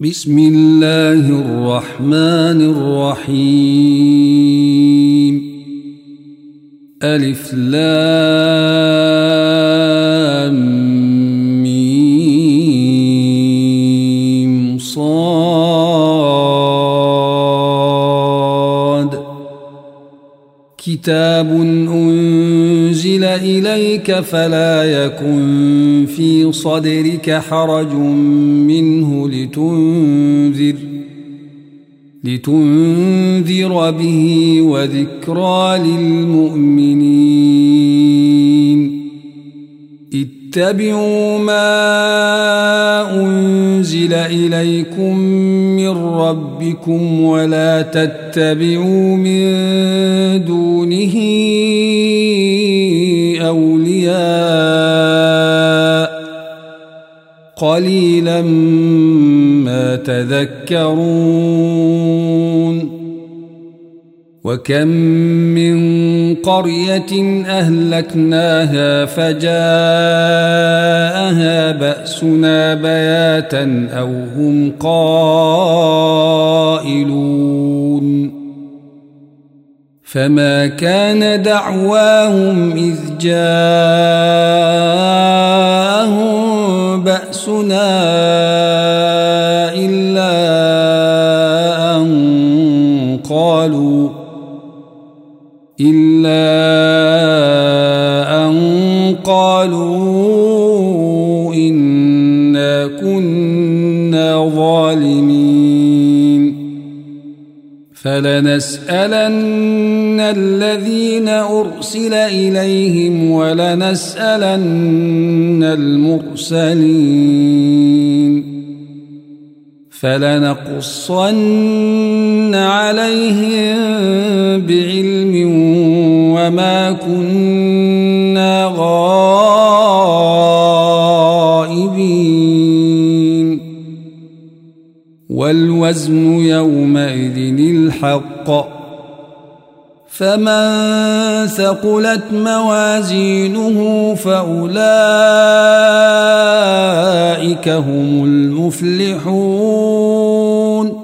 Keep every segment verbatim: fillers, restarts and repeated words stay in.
بسم الله الرحمن الرحيم. ألف لام ميم صاد. كتاب أنزل إليك فلا يكن في صدرك حرج منه لتنذر لتنذر به وذكرى للمؤمنين. اتبعوا ما أنزل إليكم من ربكم ولا تتبعوا من دونه أولياء قليلا ما تذكرون. وكم من قرية أهلكناها فجاءها بأسنا بياتا أو هم قائلون. فما كان دعواهم إذ جاءهم بأسنا إلا أن قالوا إلا أن قالوا إنا كنا ظالمين. فلنسألن الذين أرسل إليهم ولنسألن المرسلين. فلنقصن عليهم بعلم وما كنا غائبين. والوزن يومئذ الحق. فمن ثقلت موازينه فأولئك هم المفلحون.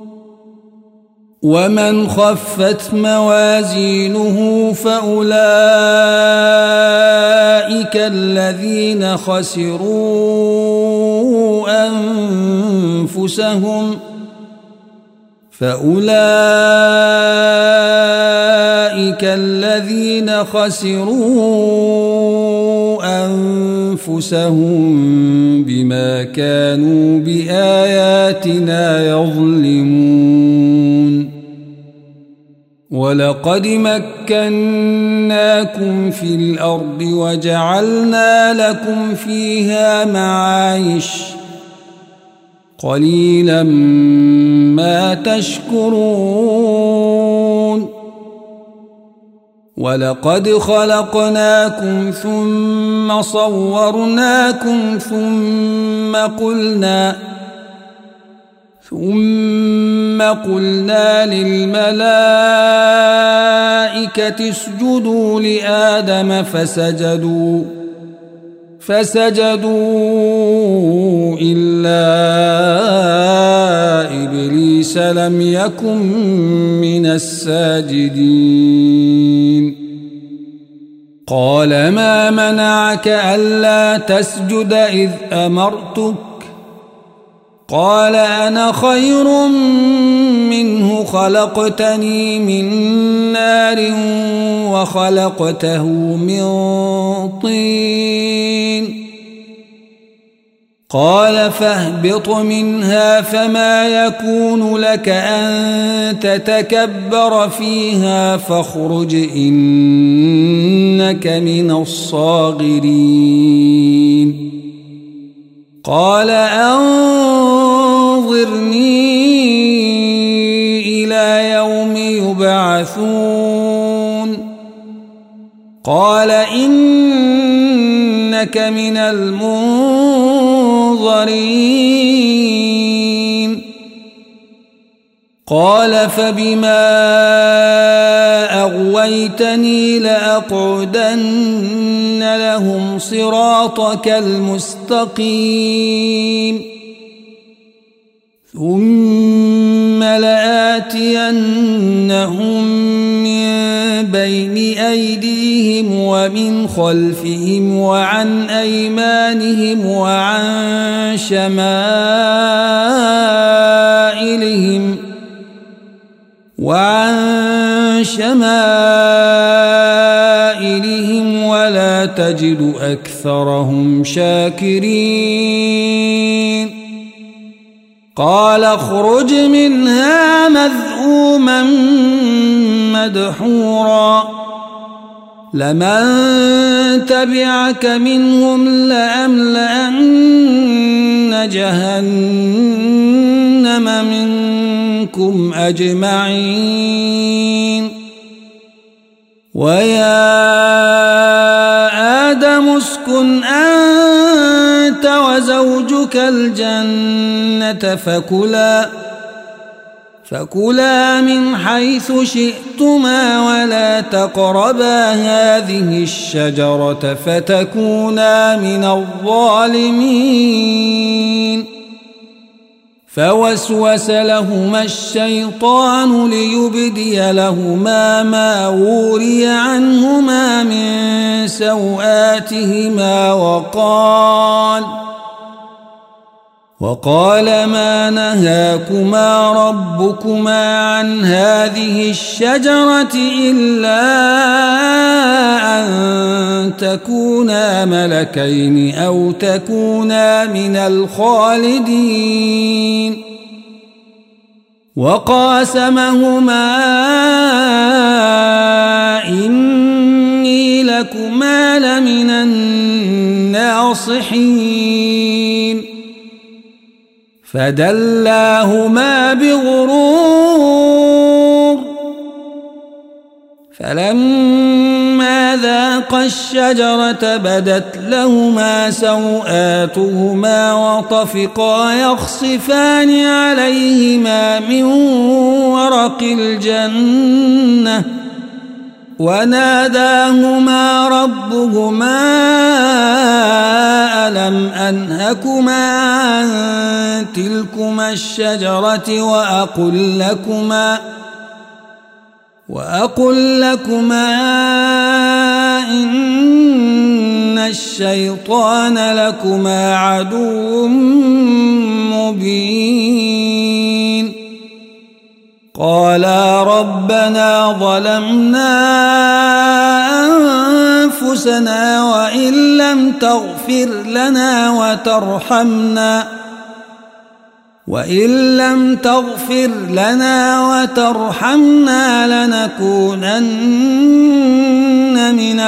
ومن خفت موازينه فأولئك الذين خسروا أنفسهم فأولئك الذين خسروا أنفسهم بما كانوا بآياتنا يظلمون. ولقد مكناكم في الأرض وجعلنا لكم فيها معايش قليلا ما تشكرون. ولقد خلقناكم ثم صورناكم ثم قلنا ثم قلنا للملائكة اسجدوا لآدم فسجدوا فسجدوا إلا إبليس لم يكن من الساجدين. قال ما منعك ألا تسجد إذ أمرتك؟ قال أنا خير منه خلقتني من نار وخلقته من طين. قال فاهبط منها فما يكون لك أن تتكبر فيها فاخرج إنك من الصاغرين. قال أنظرني إلى يوم يبعثون. قال إنك من المنظرين. قال فبما أغويتني لأقعدن لهم صراطك المستقيم ثم لآتينهم من بين أيديهم ومن خلفهم وعن أيمانهم وعن شمائلهم وعن شمائلهم ولا تجد أكثرهم شاكرين قال اخرج منها مذءوما مدحورا لمن تبعك منهم لأملأن جهنم منكم أجمعين ويا آدم اسكن أنت وزوجك الجنة فكلا فكلا من حيث شئتما ولا تقربا هذه الشجرة فتكونا من الظالمين فوسوس لهما الشيطان ليبدي لهما ما وري عنهما من سوآتهما وقال وقال ما نهاكما ربكما عن هذه الشجرة إلا أن تكونا ملكين أو تكونا من الخالدين وقاسمهما إني لكما لمن الناصحين فدلاهما بغرور فلما ذاقا الشجرة بدت لهما سوآتهما وطفقا يخصفان عليهما من ورق الجنة وناداهما ربهما ألم أنهكما عن تلكما الشجرة وأقل لكما وأقل لكما إن الشيطان لكما عدو مبين قالا ربنا ظلمنا أنفسنا وإن لم تغفر لنا وترحمنا وإن لم تغفر لنا وترحمنا لنكونن من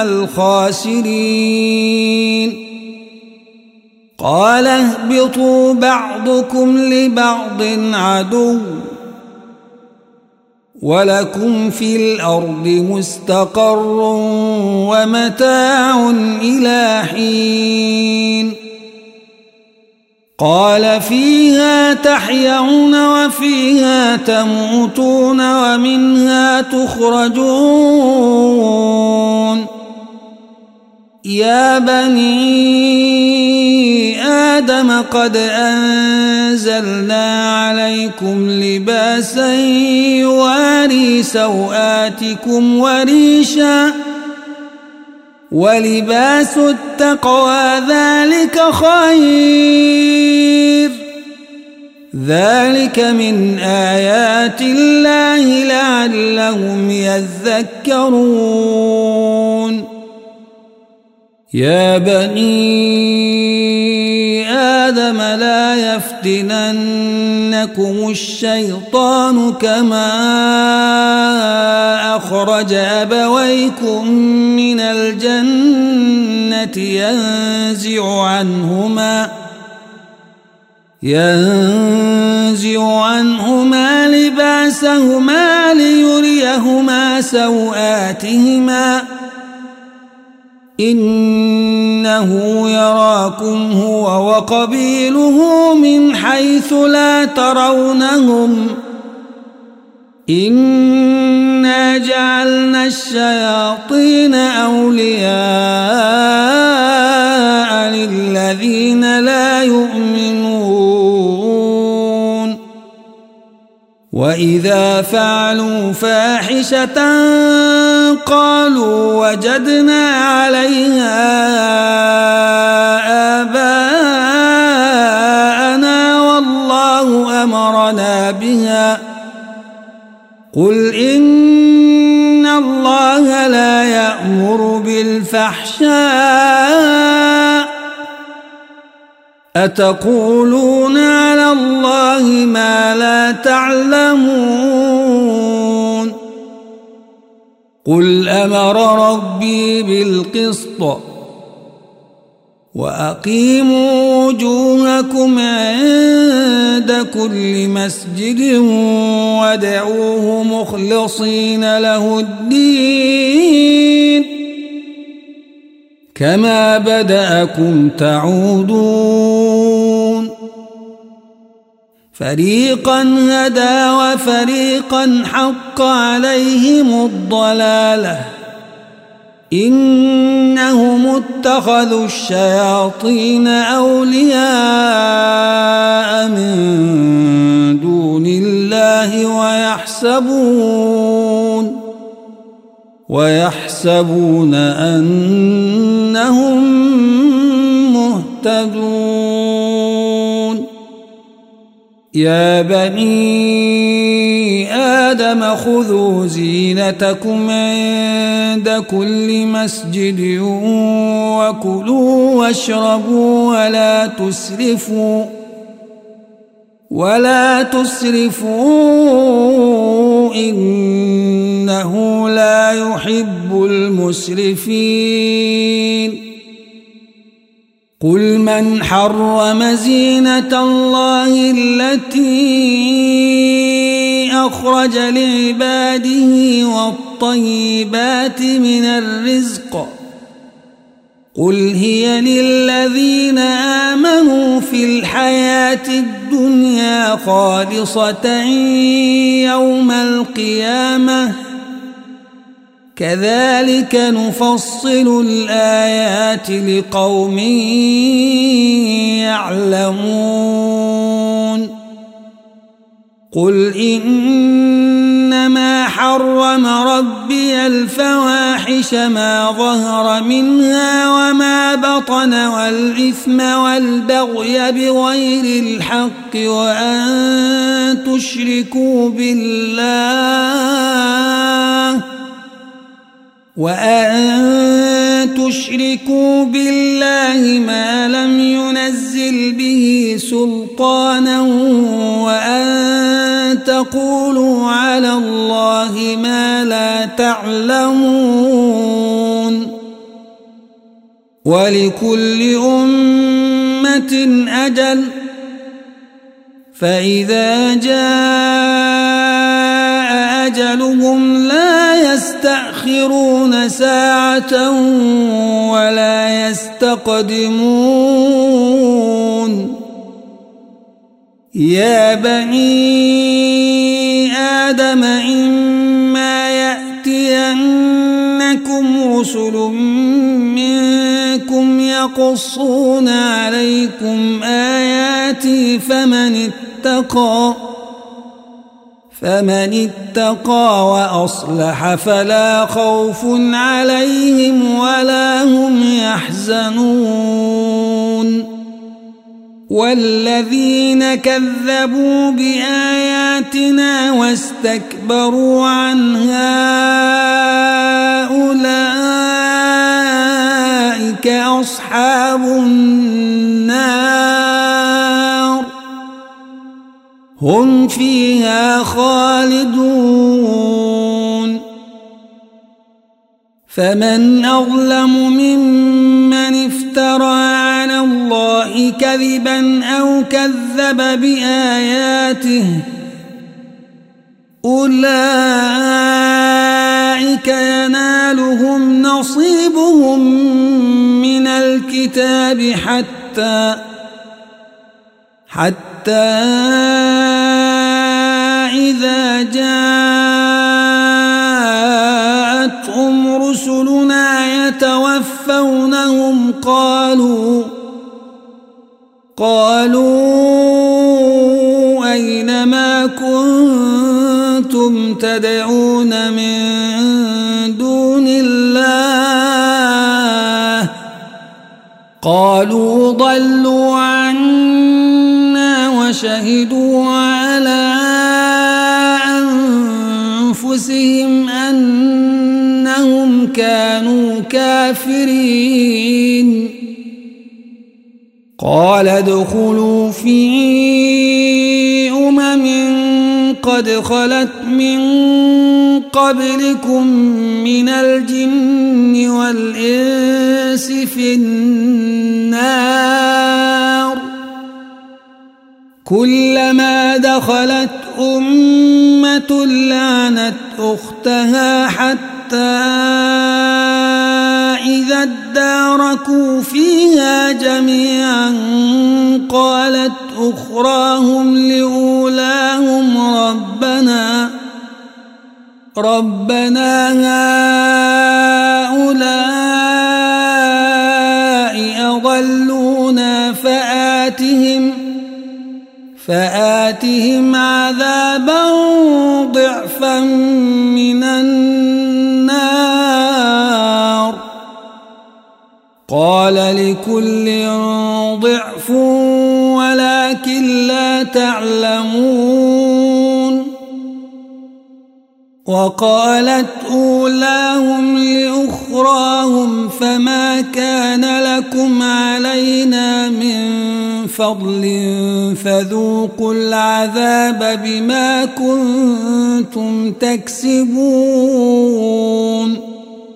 الخاسرين قال اهبطوا بعضكم لبعض عدو ولكم في الأرض مستقر ومتاع إلى حين قال فيها تحيون وفيها تموتون ومنها تخرجون يا بني آدم قد أنزلنا عليكم لباسا يواري سوآتكم وريشا ولباس التقوى ذلك خير ذلك من آيات الله لعلهم يذكرون يا بني آدم لا يفتننكم الشيطان كما أخرج أبويكم من الجنة ينزع عنهما ينزع عنهما لباسهما ليريهما سوآتهما إنه يراكم هو وقبيله من حيث لا ترونهم إنا جعلنا الشياطين أولياء للذين لا يؤمنون وإذا فعلوا فاحشة قالوا وجدنا عليها آباءنا والله أمرنا بها قل إن الله لا يأمر بالفحشاء أتقولون على الله ما لا تعلمون قل أمر ربي بالقسط وأقيموا وجوهكم عند كل مسجد وادعوه مخلصين له الدين كما بدأكم تعودون فريقا هدى وفريقا حق عليهم الضلالة إنهم اتخذوا الشياطين أولياء من دون الله ويحسبون ويحسبون أنهم مهتدون يا بني آدم خذوا زينتكم عند كل مسجد وكلوا واشربوا ولا تسرفوا ولا تسرفوا إنه لا يحب المسرفين قل من حرم زينة الله التي أخرج لعباده والطيبات من الرزق قل هي للذين آمنوا في الحياة الدنيا خالصة يوم القيامة كذلك نفصل الآيات لقوم يعلمون قل إنما حرم ربي الفواحش ما ظهر منها وما بطن والإثم والبغي بغير الحق وأن تشركوا بالله وأن تشركوا بالله ما لم ينزل به سلطانا وأن تقولوا على الله ما لا تعلمون ولكل أمة أجل فإذا جاء أجلهم لا يستأخرون ساعة ولا يستقدمون يا بني آدم إما يأتينكم رسل منكم يقصون عليكم آياتي فمن اتقى فمن اتقى وأصلح فلا خوف عليهم ولا هم يحزنون والذين كذبوا بآياتنا واستكبروا عنها أولئك أصحاب النار هم فيها خالدون فمن أظلم ممن افترى على الله كذبا أو كذب بآياته أولئك ينالهم نصيبهم من الكتاب حتى حتى إذا جاءتهم رسلنا يتوفونهم قالوا قالوا أين ما كنتم تدعون من دون الله قالوا ضلوا عنا وشهدوا على أنفسهم أنهم كانوا كافرين قال ادخلوا في أمم قد خلت من قبلكم من الجن والإنس في النار كلما دخلت أمة لعنت أختها حتى إذا اداركوا فيها جميعا قالت أخراهم لأولاهم ربنا ربنا هؤلاء أضلونا فآتهم فآتهم عذابا ضعفا من النار قال لكل ضعف ولكن لا تعلمون وقالت أولاهم لأخراهم فما كان لكم علينا من فضل فذوقوا العذاب بما كنتم تكسبون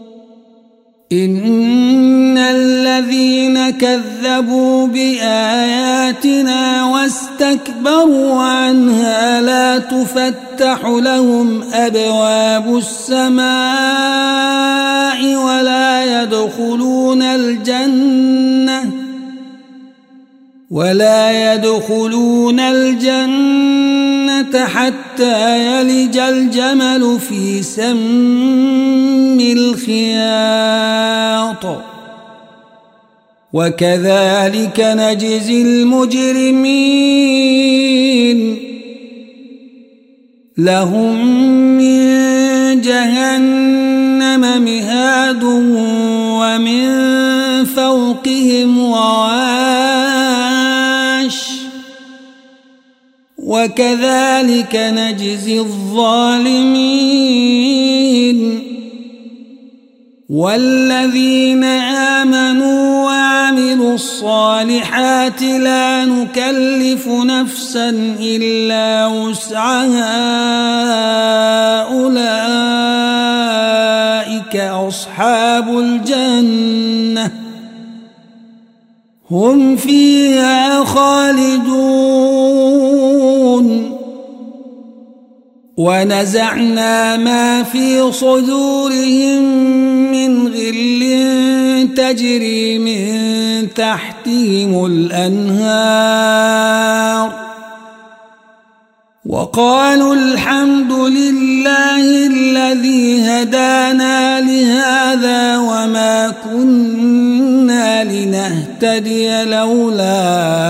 إن الذين كذبوا بآياتنا واستكبروا عنها لا تفتح لهم أبواب السماء ولا يدخلون الجنة ولا يدخلون الجنة حتى يلج الجمل في سم الخياط وكذلك نجزي المجرمين لهم من جهنم مهاد ومن فوقهم غواش وكذلك نجزي الظالمين والذين آمنوا وعملوا الصالحات لا نكلف نفسا إلا وسعها أولئك أصحاب الجنة هم فيها خالدون ونزعنا ما في صدورهم من غل تجري من تحتهم الأنهار وقالوا الحمد لله الذي هدانا لهذا وما كنا لنهتدي لولا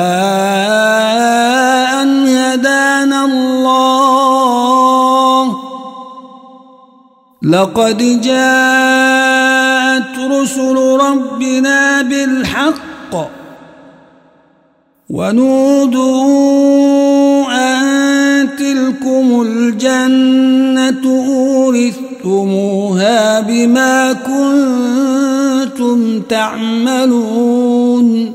أن هدانا الله لقد جاءت رسل ربنا بالحق ونودوا أن تلكم الجنة أورثتموها بما كنتم تعملون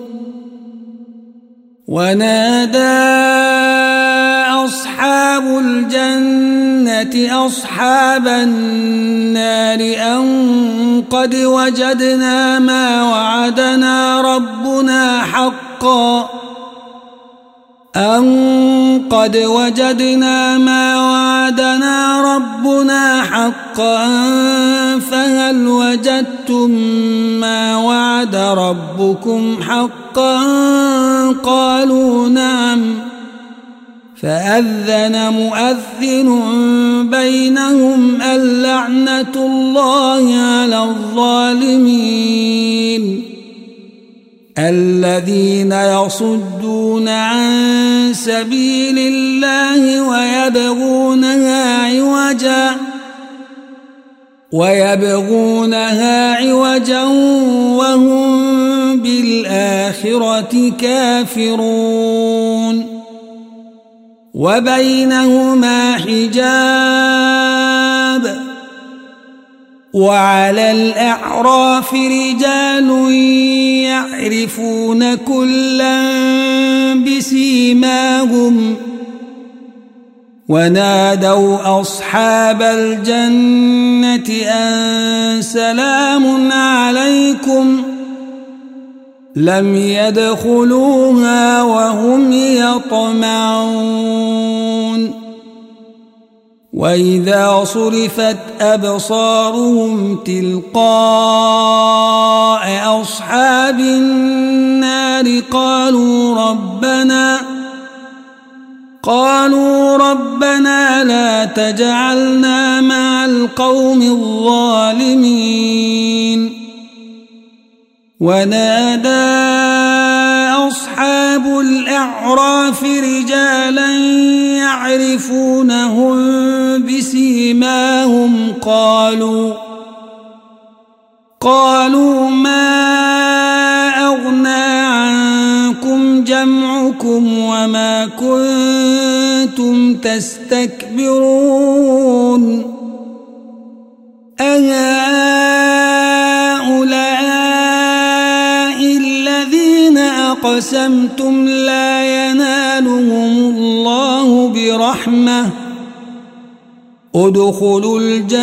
ونادى أصحاب الجنة أصحاب النار أن قد وجدنا ما وعدنا ربنا حقا أن قد وجدنا ما وعدنا ربنا حقا فهل وجدتم ما وعد ربكم حقا قالوا نعم فأذن مؤذن بينهم اللعنة الله على الظالمين الذين يصدون عن سبيل الله ويبغونها عوجا ويبغونها عوجا وهم بالآخرة كافرون وبينهما حجاب وعلى الأعراف رجال يعرفون كلا بسيماهم ونادوا أصحاب الجنة أن سلام عليكم لم يدخلوها وهم يطمعون وإذا صرفت أبصارهم تلقاء أصحاب النار قالوا ربنا قالوا ربنا لا تجعلنا مع القوم الظالمين ونادى أصحاب الأعراف رجالا يعرفونهم بسيماهم قالوا قالوا ما أغنى عنكم جمعكم وما كنتم تستكبرون أهؤلاء الذين أقسمتم لا ينالهم الله برحمة ادخلوا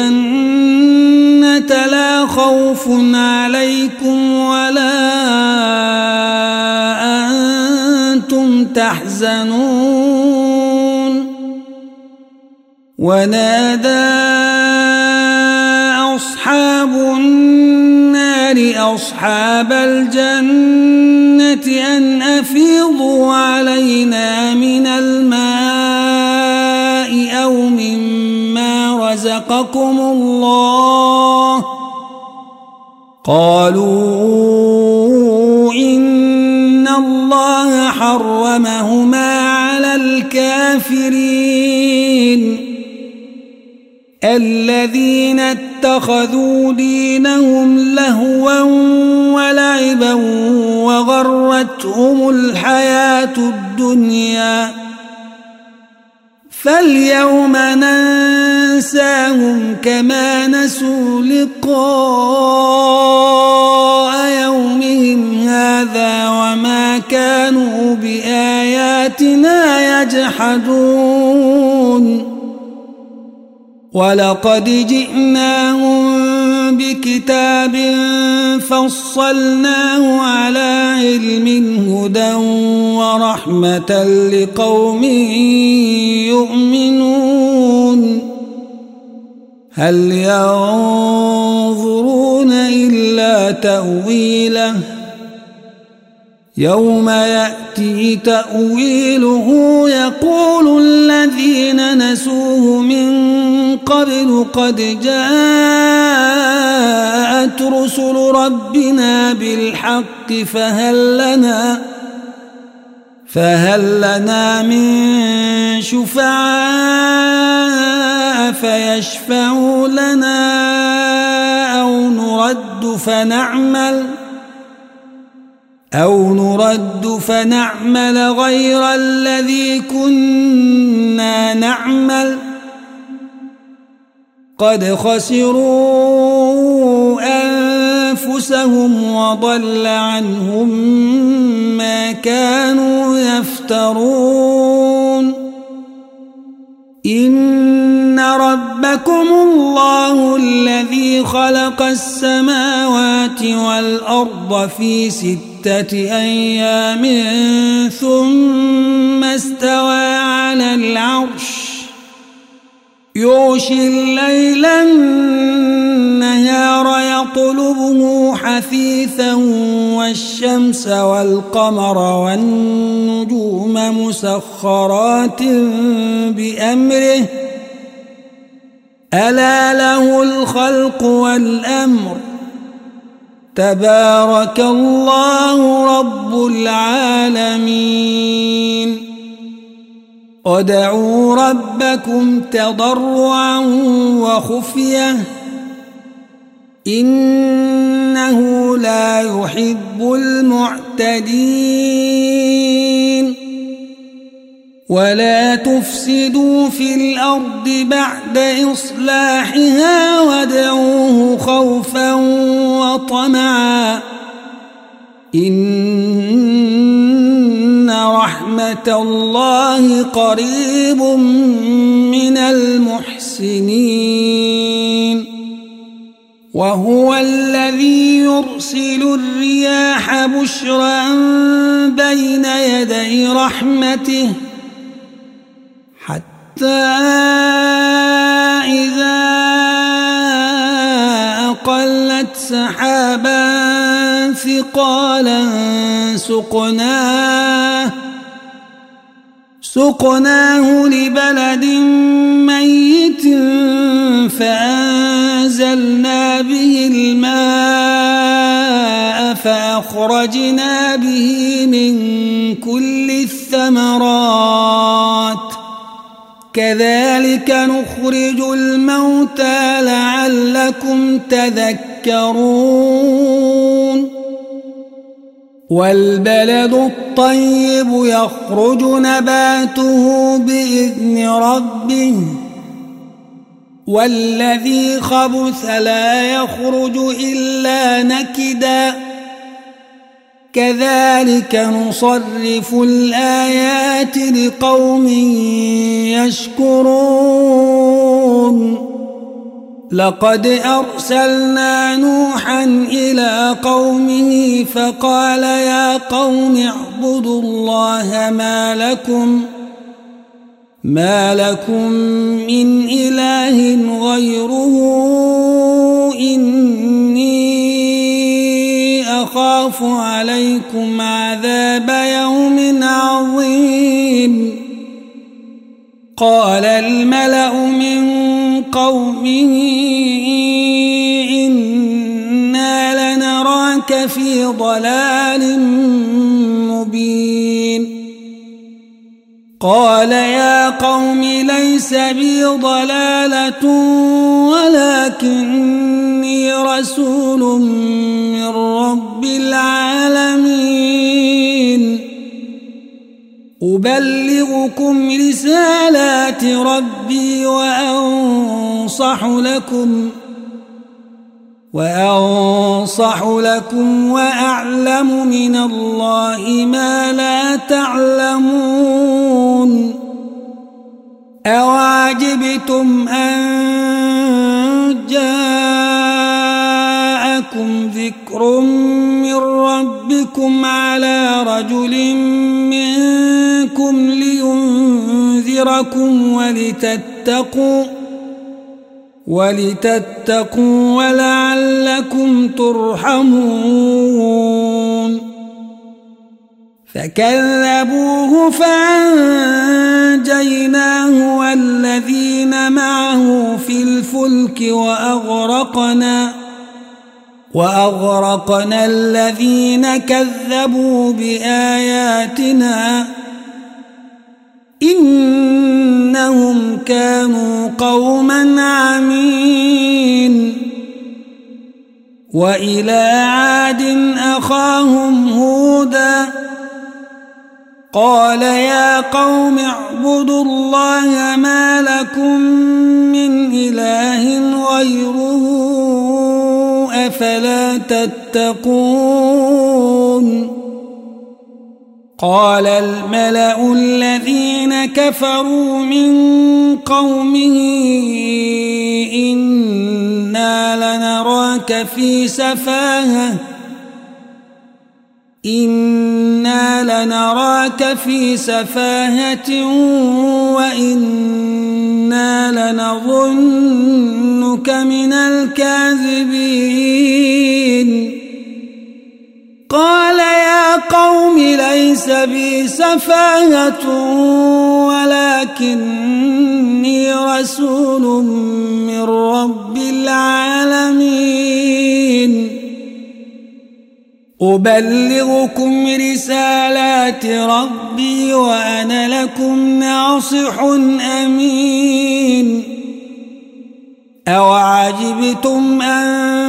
الجنة لا خوف عليكم ولا أنتم تحزنون ونادى أصحاب النار أصحاب الجنة أن أفيضوا علينا من الماء أو مما رزقكم الله قالوا إن الله حرمهما على الكافرين الذين اتخذوا دينهم لهوا ولعبا وغرتهم الحياة الدنيا فاليوم ننساهم كما نسوا لقاء يومهم هذا وما كانوا بآياتنا يجحدون ولقد جئناهم بكتاب فصلناه على علم هدى ورحمة لقوم يؤمنون هل ينظرون إلا تأويله يوم يأتي تأويله يقول الذين نسوه من قبل قد جاءت رسل ربنا بالحق فهل لنا فهل لنا من شفعاء فيشفعوا لنا أو نرد فنعمل أو نرد فنعمل غير الذي كنا نعمل قد خسروا أنفسهم وضل عنهم ما كانوا يفترون إن ربكم الله الذي خلق السماوات والأرض في ستة أيام ثم استوى على العرش يغشي الليل النهار يطلبه حثيثا والشمس والقمر والنجوم مسخرات بأمره ألا له الخلق والأمر تبارك الله رب العالمين. ادعوا ربكم تضرعا وخفية إنه لا يحب المعتدين. ولا تفسدوا في الأرض بعد إصلاحها وادعوه خوفا وطمعا إن رحمة الله قريب من المحسنين. وهو الذي يرسل الرياح بشرا بين يدي رحمته حتى إذا أقلت سحابا ثقالا سقناه سقناه لبلد ميت فأنزلنا به الماء فأخرجنا به من كل الثمرات كذلك نخرج الموتى لعلكم تذكرون. والبلد الطيب يخرج نباته بإذن ربه والذي خبث لا يخرج إلا نكدا كذلك نصرف الآيات لقوم يشكرون. لقد أرسلنا نوحا إلى قومه فقال يا قوم اعبدوا الله ما لكم ما لكم من إله غيره إني أخاف عليكم عذاب يوم عظيم. قال الملأ من قومه إنا لنراك في ضلال مبين. قال يا قوم ليس بي ضلالة ولكني رسول من رب العالمين أبلغكم رسالات ربي وأنصح لكم وأنصح لكم وأعلم من الله ما لا تعلمون. أوعجبتم أن جاءكم ذكر من ربكم على رجل منكم لينذركم ولتتقوا ولتتقوا ولعلكم ترحمون. فكذبوه فأنجيناه والذين معه في الفلك وأغرقنا وأغرقنا الذين كذبوا بآياتنا إنهم كانوا قوما عمين. وإلى عاد أخاهم هودا قال يا قوم اعبدوا الله ما لكم من إله غيره أفلا تتقون. قال الملأ الذين كفروا من قومه إنا لنراك في سفاهة إنا لنراك في سفاهة وإنا لنظنك من الكاذبين. قال يا قوم ليس بي سفاهة ولكني رسول من رب العالمين أبلغكم رسالات ربي وأنا لكم ناصح أمين أوعجبتم أن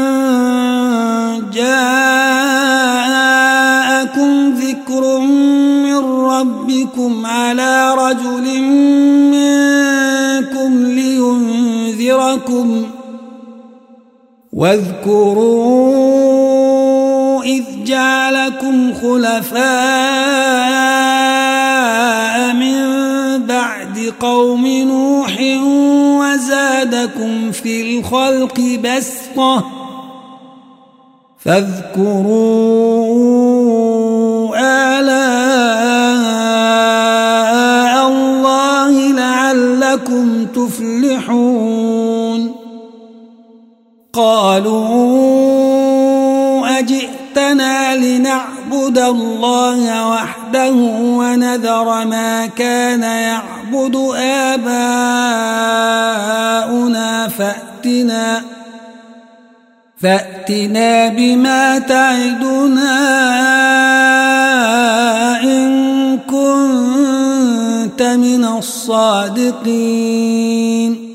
جاءكم ذكر من ربكم على رجل منكم لينذركم واذكروا إذ جعلكم خلفاء من بعد قوم نوح وزادكم في الخلق بسطة فاذكروا آلاء الله لعلكم تفلحون قالوا أجئتنا لنعبد الله وحده ونذر ما كان يعبد آباؤنا فأتنا فأتنا بما تعدنا إن كنت من الصادقين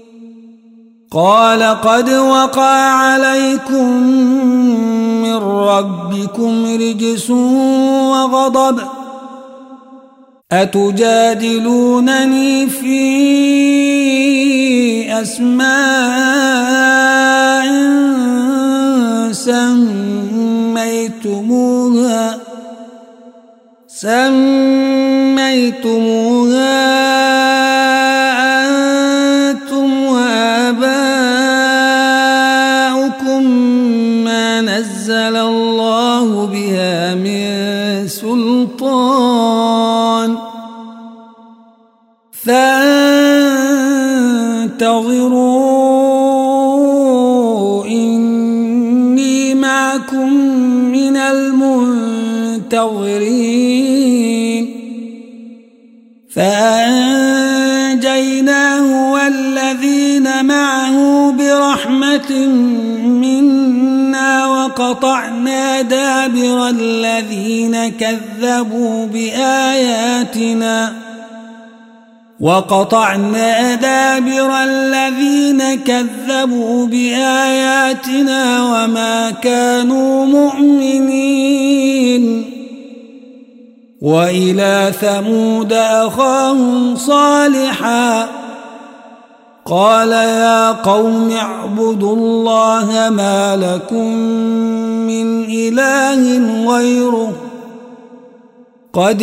قال قد وقع عليكم من ربكم رجس وغضب أتجادلونني في أسماء سميتموها سميتموها أنتم وآباؤكم ما نزل الله بها من سلطان فانتظروا إني معكم من المنتظرين فأنجيناه والذين معه برحمة منا وقطعنا دابر الذين كذبوا بآياتنا وقطعنا دابر الذين كذبوا بآياتنا وما كانوا مؤمنين وإلى ثمود أخاهم صالحا قال يا قوم اعبدوا الله ما لكم من إله غيره قد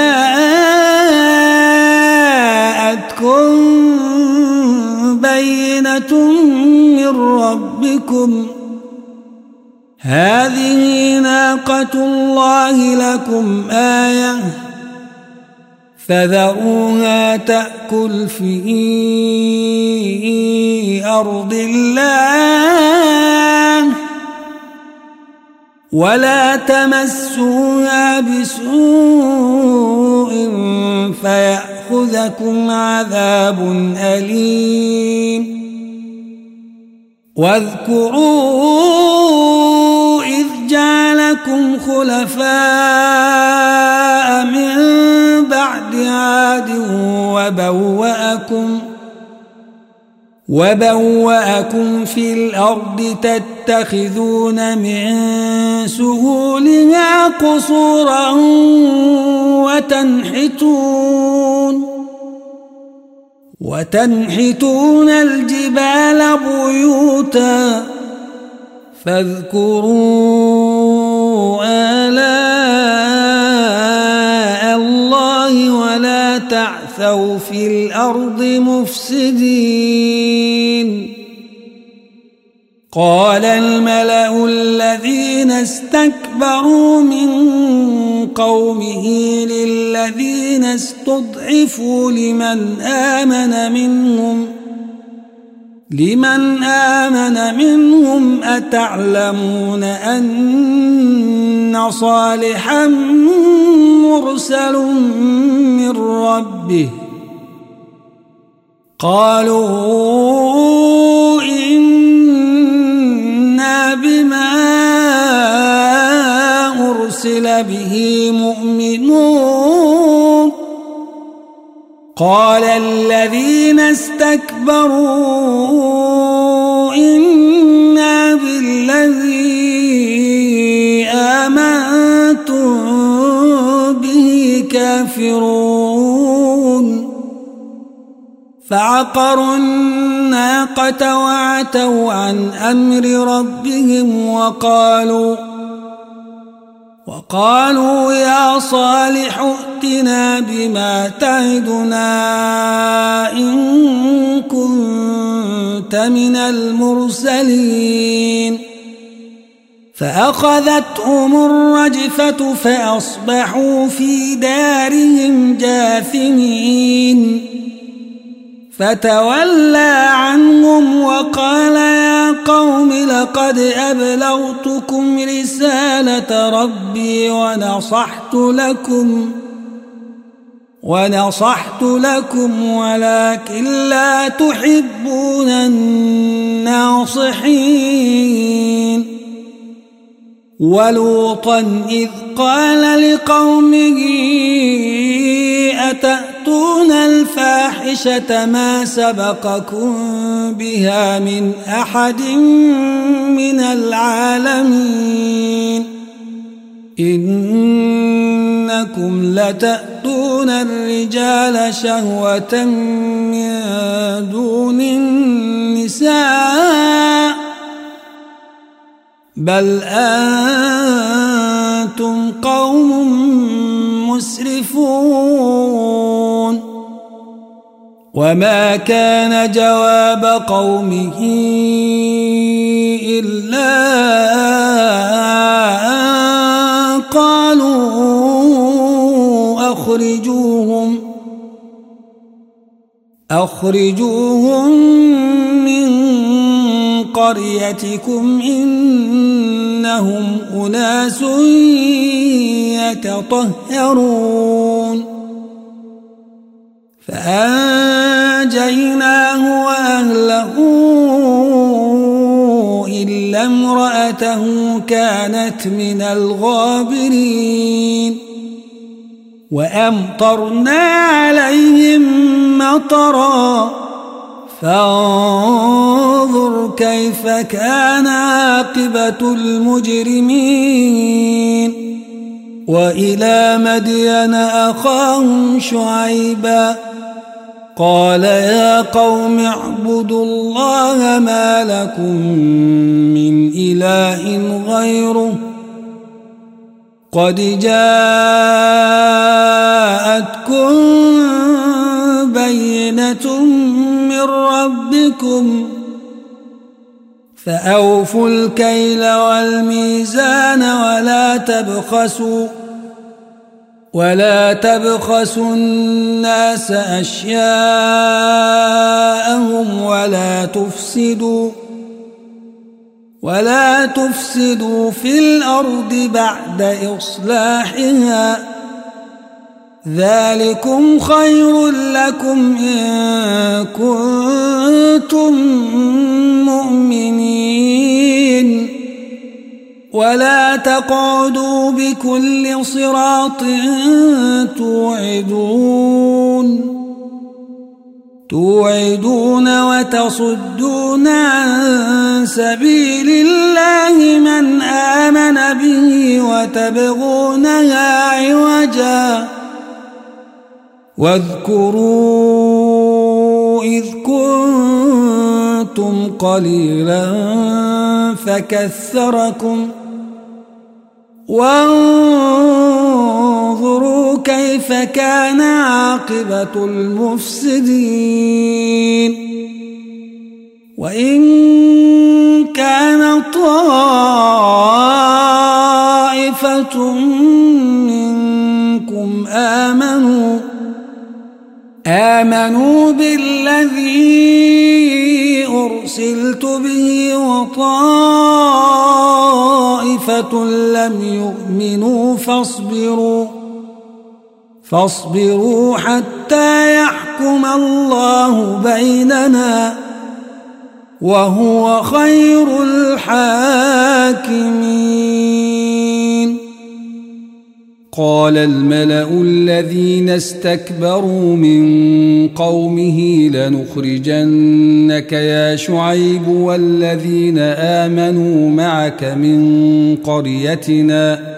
جاءتكم بينة من ربكم هذه ناقة الله لكم آية فذروها تأكل في أرض الله ولا تمسوها بسوء فيأخذكم عذاب أليم واذكروا إذ جعلكم خلفاء من بعد عاد وبوأكم وبوأكم في الأرض تتخذون من سهولها قصورا وتنحتون وتنحتون الجبال بيوتا فاذكروا آلاء الله ولا تعثوا في الأرض مفسدين قال الملأ الذين استكبروا من قومه للذين استضعفوا لمن آمن منهم لمن آمن منهم أتعلمون أن صالحا مرسل من ربه قالوا إنا بما وقال الذين استكبروا إنا بالذي آمنتم به كافرون فعقروا الناقة وعتوا عن أمر ربهم وقالوا وقالوا يا صالح ائتنا بما تعدنا إن كنت من المرسلين فأخذتهم الرجفة فأصبحوا في دارهم جاثمين فتولى عنهم وقال يا قوم لقد أبلغتكم رسالة ربي ونصحت لكم ونصحت لكم ولكن لا تحبون الناصحين ولوطا إذ قال لقومه أتأتون الفاحشة ما سبقكم بها من أحد من العالمين إنكم لتأتون الرجال شهوة من دون النساء بل أنتم قوم مسرفون وما كان جواب قومه إلا أن قالوا أخرجوهم أخرجوهم من قريتكم إنهم أناس يتطهرون فأنجيناه وأهله إلا امرأته كانت من الغابرين وأمطرنا عليهم مطرا فانظر كيف كان عاقبة المجرمين وإلى مدين أخاهم شعيبا قال يا قوم اعبدوا الله ما لكم من إله غيره قد جاءتكم بينة من ربكم فأوفوا الكيل والميزان ولا تبخسوا ولا تبخسوا الناس أشياءهم ولا تفسدوا ولا تفسدوا في الأرض بعد إصلاحها ذلكم خير لكم إن كنتم مؤمنين ولا تقعدوا بكل صراط توعدون توعدون وتصدون عن سبيل الله من آمن به وتبغونها عوجا واذكروا إذ كنتم قليلا فكثركم وانظروا كيف كان عاقبة المفسدين وإن كان طائفة منكم آمنوا آمنوا بالذي أرسلت به وطائفة لم يؤمنوا فاصبروا فاصبروا حتى يحكم الله بيننا وهو خير الحاكمين قال الملأ الذين استكبروا من قومه لنخرجنك يا شعيب والذين آمنوا معك من قريتنا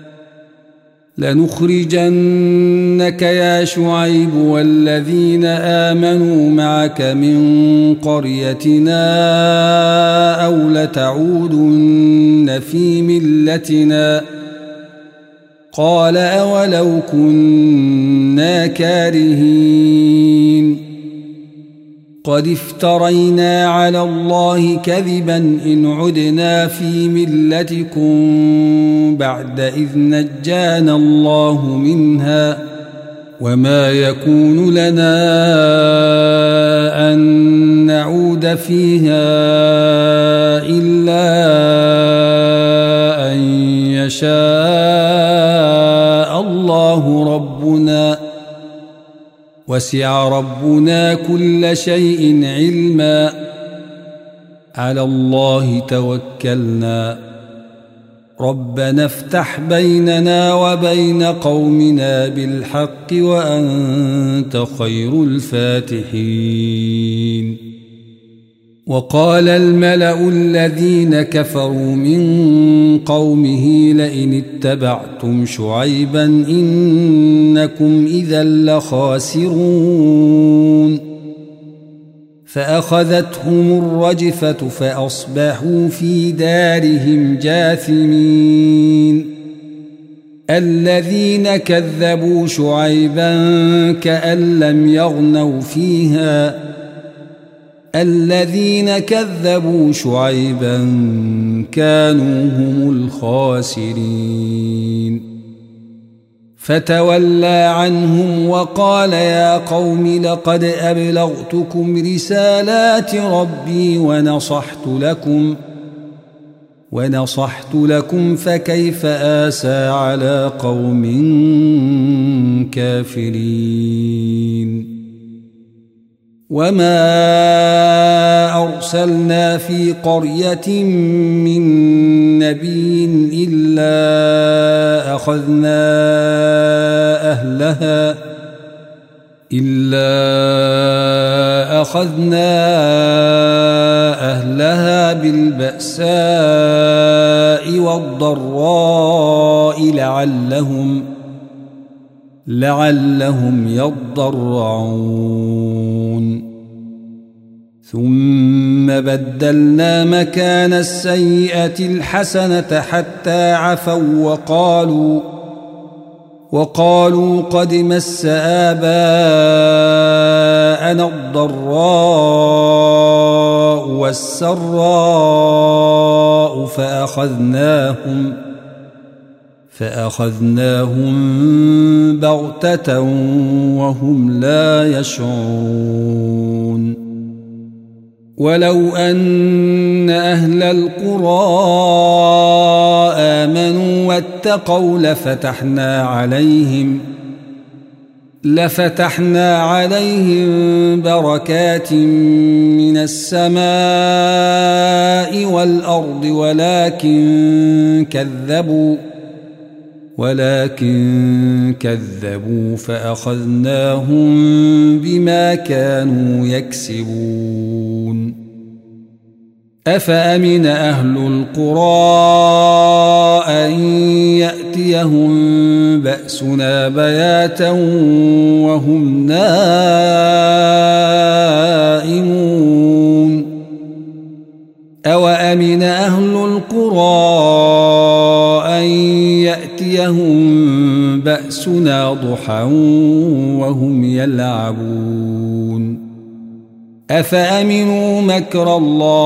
لنخرجنك يا شعيب والذين آمنوا معك من قريتنا أو لتعودن في ملتنا قال أولو كنا كارهين قد افترينا على الله كذبا إن عدنا في ملتكم بعد إذ نجانا الله منها وما يكون لنا أن نعود فيها إلا أن يشاء الله ربنا وسع ربنا كل شيء علما على الله توكلنا ربنا افتح بيننا وبين قومنا بالحق وأنت خير الفاتحين وقال الملأ الذين كفروا من قومه لئن اتبعتم شعيبا إنكم إذا لخاسرون فأخذتهم الرجفة فأصبحوا في دارهم جاثمين الذين كذبوا شعيبا كأن لم يغنوا فيها الذين كذبوا شعيبا كانوا هم الخاسرين فتولى عنهم وقال يا قوم لقد أبلغتكم رسالات ربي ونصحت لكم ونصحت لكم فكيف آسى على قوم كافرين وما أرسلنا في قرية من نبي إلا أخذنا أهلها إلا أخذنا أهلها بالبأساء والضراء لعلهم لعلهم يضرعون ثم بدلنا مكان السيئة الحسنة حتى عفوا وقالوا وقالوا قد مس آباءنا الضراء والسراء فأخذناهم فأخذناهم بغتة وهم لا يشعرون ولو أن أهل القرى آمنوا واتقوا لفتحنا عليهم لفتحنا عليهم بركات من السماء والأرض ولكن كذبوا ولكن كذبوا فأخذناهم بما كانوا يكسبون أفأمن أهل القرى أن يأتيهم بأسنا بياتا وهم نائمون أوأمن أهل القرى أن يأتيهم بأسنا ضحى وهم يلعبون أفأمنوا مكر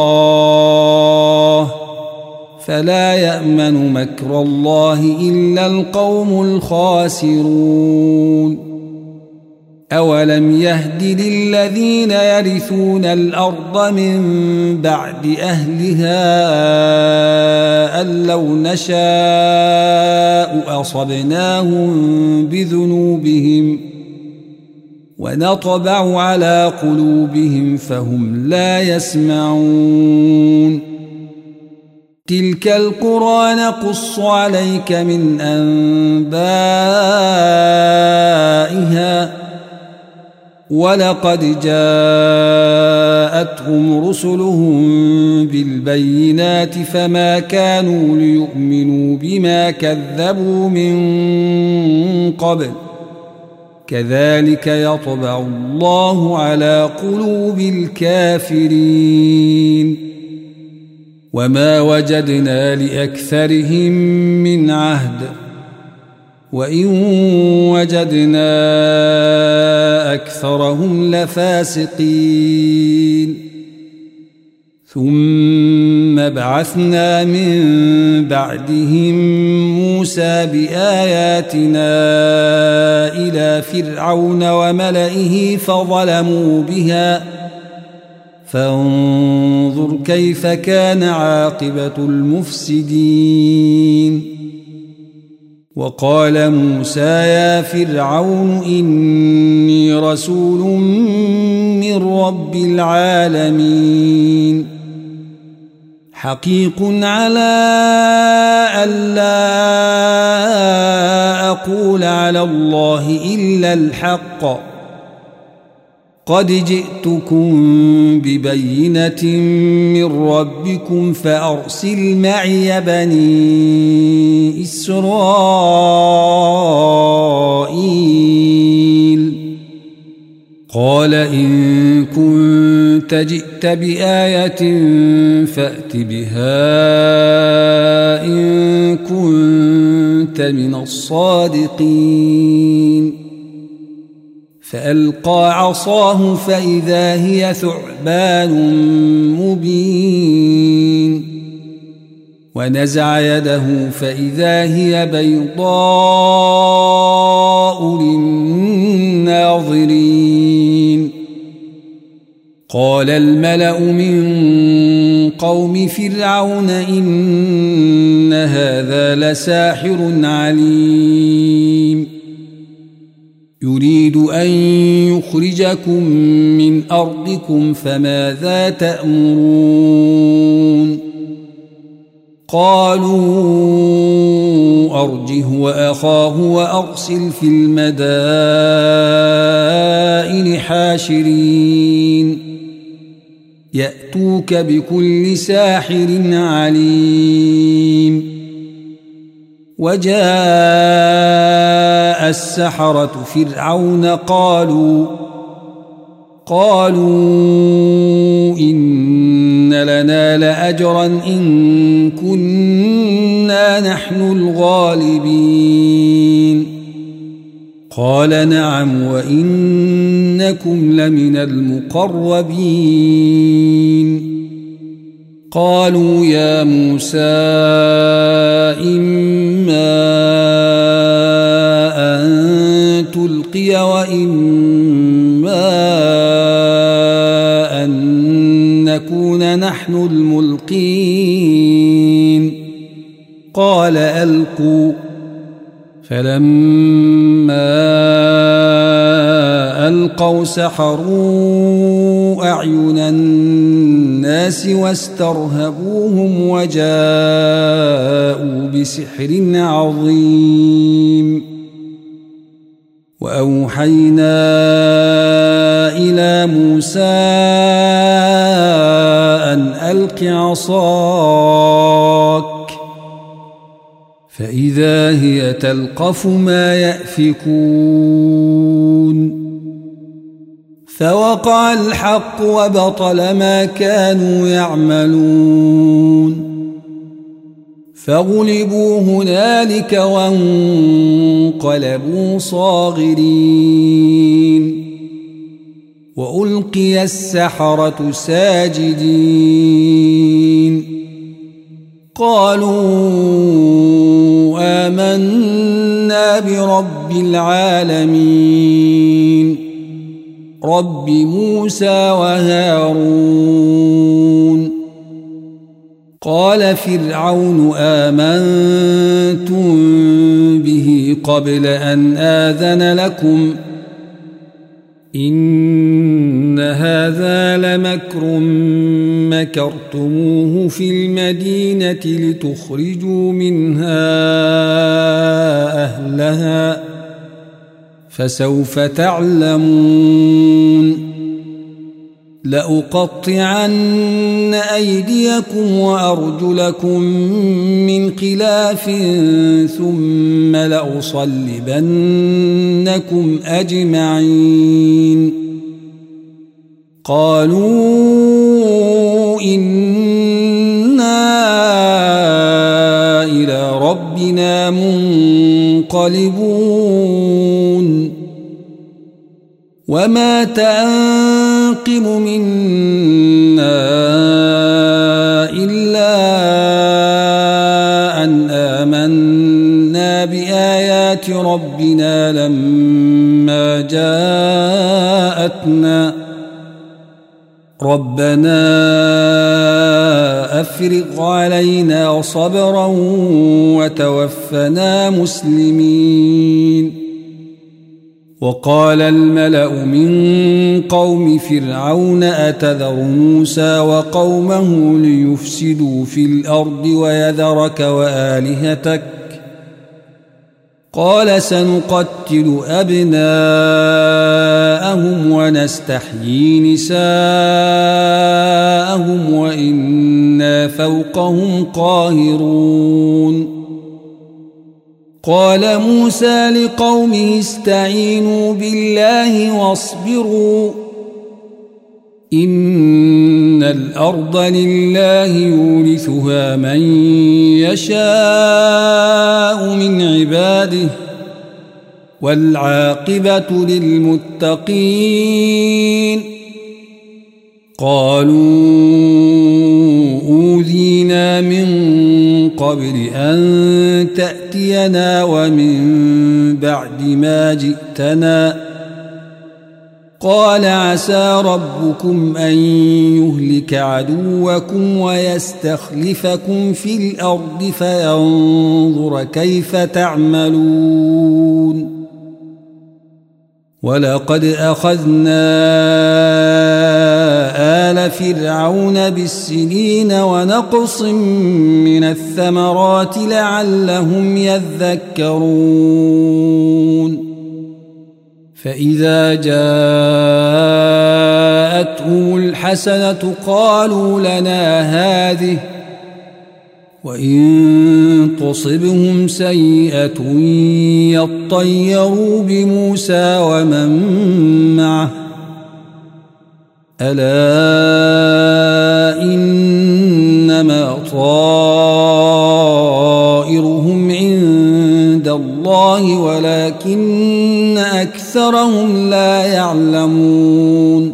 الله فلا يأمن مكر الله إلا القوم الخاسرون أولم يهد للذين يرثون الأرض من بعد أهلها أن لو نشاء أصبناهم بذنوبهم ونطبع على قلوبهم فهم لا يسمعون تلك القرى نقص عليك من أنبائها ولقد جاءتهم رسلهم بالبينات فما كانوا ليؤمنوا بما كذبوا من قبل كذلك يطبع الله على قلوب الكافرين وما وجدنا لأكثرهم من عهد وإن وجدنا أكثرهم لفاسقين ثم بعثنا من بعدهم موسى بآياتنا إلى فرعون وملئه فظلموا بها فانظر كيف كان عاقبة المفسدين وقال موسى يا فرعون إني رسول من رب العالمين حقيق على ألا أقول على الله إلا الحق قد جئتكم ببينة من ربكم فأرسل معي بني إسرائيل قال إن كنت جئت بآية فأت بها إن كنت من الصادقين فألقى عصاه فإذا هي ثعبان مبين ونزع يده فإذا هي بيضاء للناظرين قال الملأ من قوم فرعون إن هذا لساحر عليم يريد أن يخرجكم من أرضكم فماذا تأمرون قالوا أرجه وأخاه وأرسل في المدائن حاشرين يأتوك بكل ساحر عليم وجاء السحرة فرعون قالوا قالوا إن لنا لأجرا إن كنا نحن الغالبين قال نعم وإنكم لمن المقربين قالوا يا موسى إما أن تلقي وإما أن نكون نحن الملقين قال ألقوا فلما ألقوا سحروا أعين الناس واسترهبوهم وجاءوا بسحر عظيم وأوحينا إلى موسى أن ألق عصاك فإذا هي تلقف ما يأفكون فوقع الحق وبطل ما كانوا يعملون فغلبوا هنالك وانقلبوا صاغرين وألقي السحرة ساجدين قالوا آمنا برب العالمين رب موسى وهارون قال فرعون آمنتم به قبل أن آذن لكم إن هذا لمكر مكرتموه في المدينة لتخرجوا منها أهلها فسوف تعلمون لأقطعن أيديكم وأرجلكم من خلاف ثم لأصلبنكم أجمعين قالوا إنا إلى ربنا منقلبون وما تنقم منا إلا أن آمنا بآيات ربنا لما جاءتنا ربنا أفرغ علينا صبرا وتوفنا مسلمين وقال الملأ من قوم فرعون أتذر موسى وقومه ليفسدوا في الأرض ويذرك وآلهتك قال سنقتل أبناءهم ونستحيي نساءهم وإنا فوقهم قاهرون قال موسى لقومه استعينوا بالله واصبروا إن الأرض لله يورثها من يشاء من عباده والعاقبة للمتقين قالوا أوذينا من قبل أن تأتينا ومن بعد ما جئتنا قال عسى ربكم أن يهلك عدوكم ويستخلفكم في الأرض فينظر كيف تعملون ولقد أخذنا آل فرعون بالسنين ونقص من الثمرات لعلهم يذكرون فإذا جاءتهم الحسنة قالوا لنا هذه وإن تصبهم سيئة يطيروا بموسى ومن معه ألا إنما طائرهم عند الله ولكن أكثرهم لا يعلمون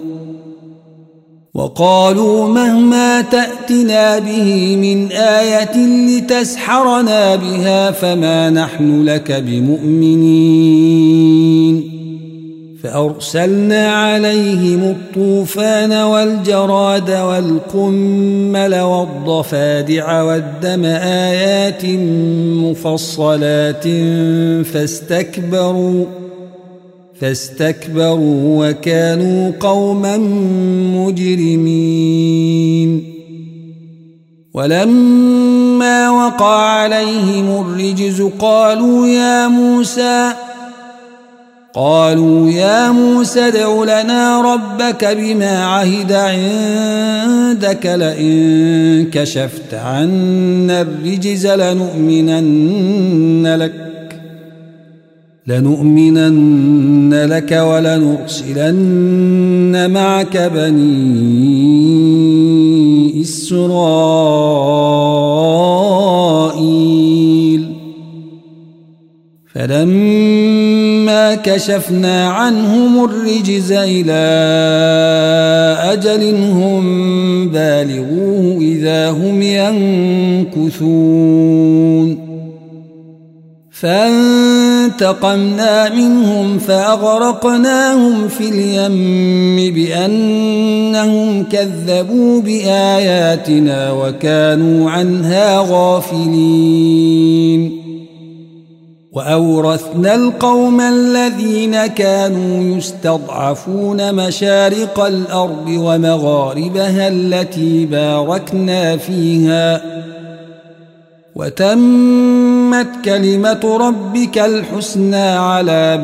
وقالوا مهما تأتنا به من آية لتسحرنا بها فما نحن لك بمؤمنين فأرسلنا عليهم الطوفان والجراد والقمل والضفادع والدم آيات مفصلات فاستكبروا فاستكبروا وكانوا قوما مجرمين ولما وقع عليهم الرجز قالوا يا موسى قالوا يا موسى ادع لنا ربك بما عهد عندك لئن كشفت عنا الرجز لنؤمنن لك لنؤمنن لك ولنرسلن معك بني إسرائيل فلما كشفنا عنهم الرجز إلى أجل هم بالغوه إذا هم ينكثون فانتقمنا منهم فأغرقناهم في اليم بأنهم كذبوا بآياتنا وكانوا عنها غافلين وأورثنا القوم الذين كانوا يستضعفون مشارق الأرض ومغاربها التي باركنا فيها وتمت كلمة ربك الحسنى على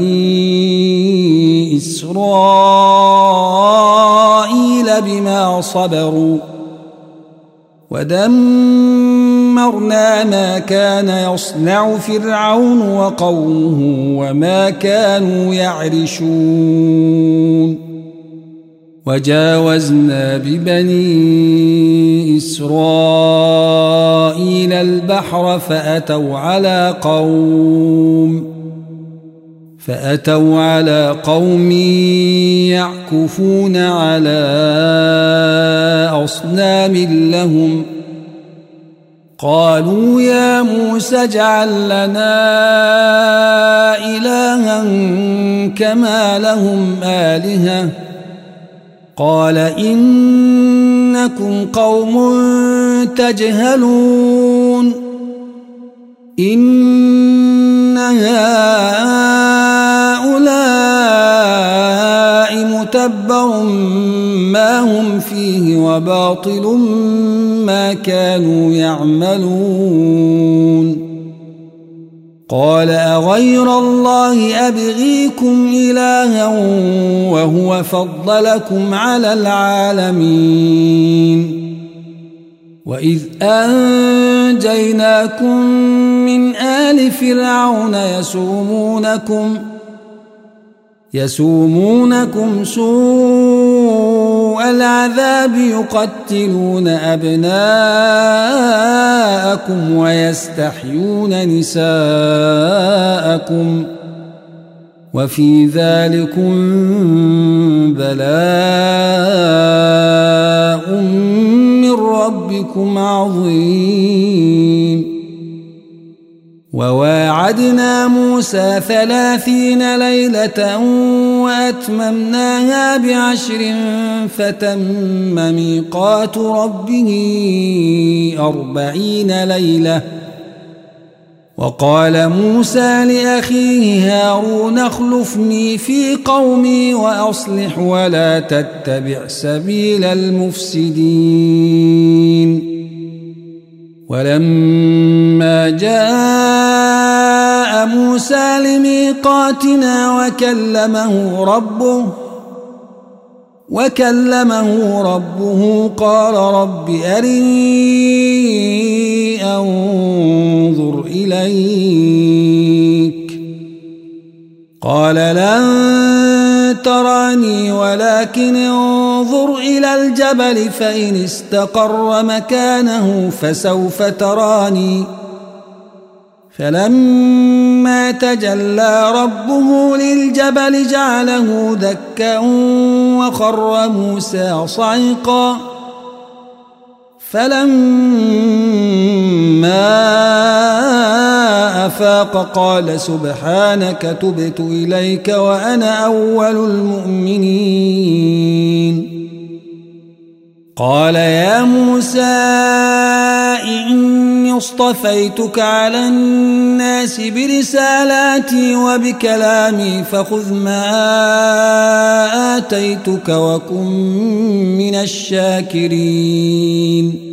بني إسرائيل بما صبروا ودمرنا ما كان يصنع فرعون وقومه وما كانوا يعرشون وجاوزنا ببني إسرائيل البحر فأتوا على قوم فأتوا على قوم يعكفون على أصنام لهم قالوا يا موسى اجعل لنا إلها كما لهم آلهة قال إنكم قوم تجهلون إن هؤلاء متبر ما هم فيه وباطل ما كانوا يعملون قال أغير الله أبغيكم إلها وهو فضلكم على العالمين وإذ أنجيناكم من آل فرعون يسومونكم يسومونكم سوء العذاب يقتلون أبناءكم ويستحيون نساءكم وفي ذلكم بلاء من ربكم عظيم وواعدنا موسى ثلاثين ليلة وأتممناها بعشر فتم ميقات ربه أربعين ليلة وقال موسى لأخيه هارون اخلفني في قومي وأصلح ولا تتبع سبيل المفسدين ولما جاء موسى لميقاتنا وكلمه ربه وكلمه ربه قال رب أرني أنظر إليك قال لن تراني ولكن انظر إلى الجبل فإن استقر مكانه فسوف تراني فلما تجلى ربه للجبل جعله دكا وخر موسى صعقا فلما أفاق قال سبحانك تبت إليك وأنا أول المؤمنين قال يا موسى إني اصطفيتك على الناس برسالاتي وبكلامي فخذ ما آتيتك وكن من الشاكرين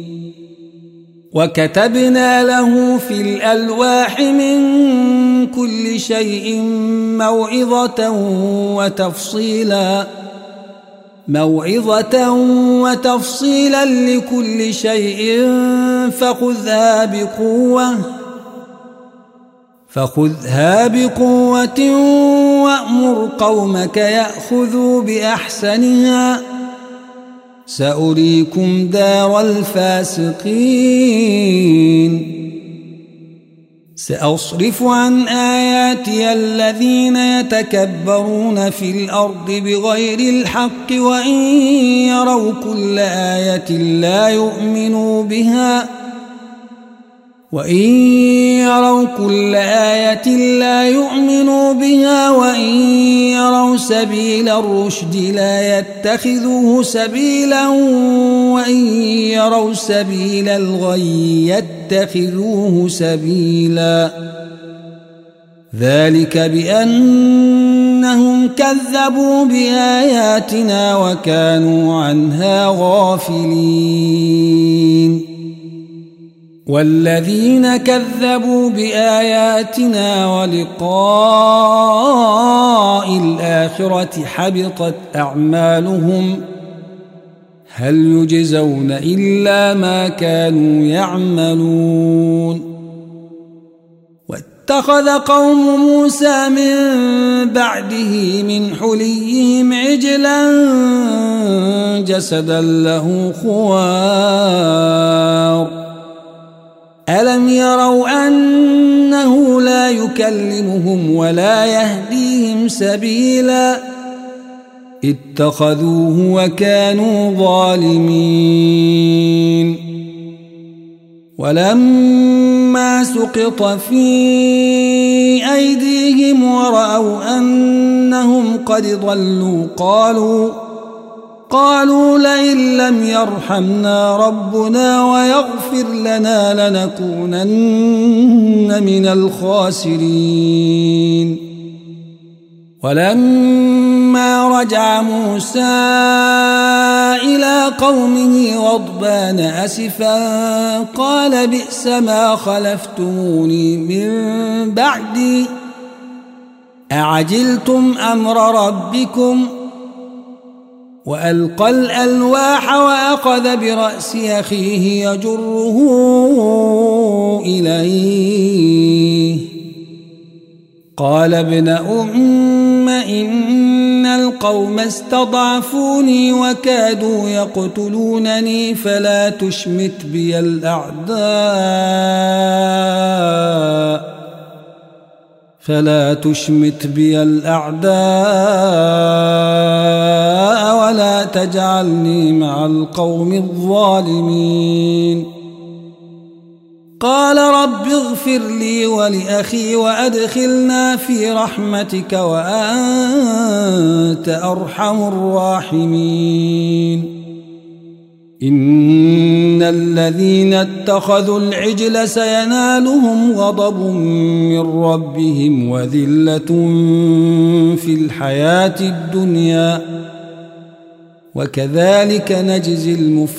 وكتبنا له في الألواح من كل شيء موعظة وتفصيلا موعظة وتفصيلا لكل شيء فخذها بقوة فخذها بقوة وأمر قومك يأخذوا بأحسنها سأريكم دار الفاسقين سأصرف عن آياتي الذين يتكبرون في الأرض بغير الحق وإن يروا كل آية لا يؤمنوا بها وإن يروا كل آية لا يؤمنوا بها وإن يروا سبيل الرشد لا يتخذوه سبيلا وإن يروا سبيل الغي يتخذوه سبيلا ذلك بأنهم كذبوا بآياتنا وكانوا عنها غافلين والذين كذبوا بآياتنا ولقاء الآخرة حبطت أعمالهم هل يجزون إلا ما كانوا يعملون واتخذ قوم موسى من بعده من حليهم عجلا جسدا له خوار ألم يروا أنه لا يكلمهم ولا يهديهم سبيلا اتخذوه وكانوا ظالمين ولما سقط في أيديهم ورأوا أنهم قد ضلوا قالوا قالوا لئن لم يرحمنا ربنا ويغفر لنا لنكونن من الخاسرين ولما رجع موسى إلى قومه غضبان أسفا قال بئس ما خلفتموني من بعدي أعجلتم أمر ربكم وألقى الألواح وأخذ برأس أخيه يجره إليه قال ابن أم إن القوم استضعفوني وكادوا يقتلونني فلا تشمت بي الأعداء فلا تشمت بي الأعداء ولا تجعلني مع القوم الظالمين قال رب اغفر لي ولأخي وأدخلنا في رحمتك وأنت أرحم الراحمين إن الذين اتخذوا العجل سينالهم غضب من ربهم وذلة في الحياة الدنيا وكذلك نجزي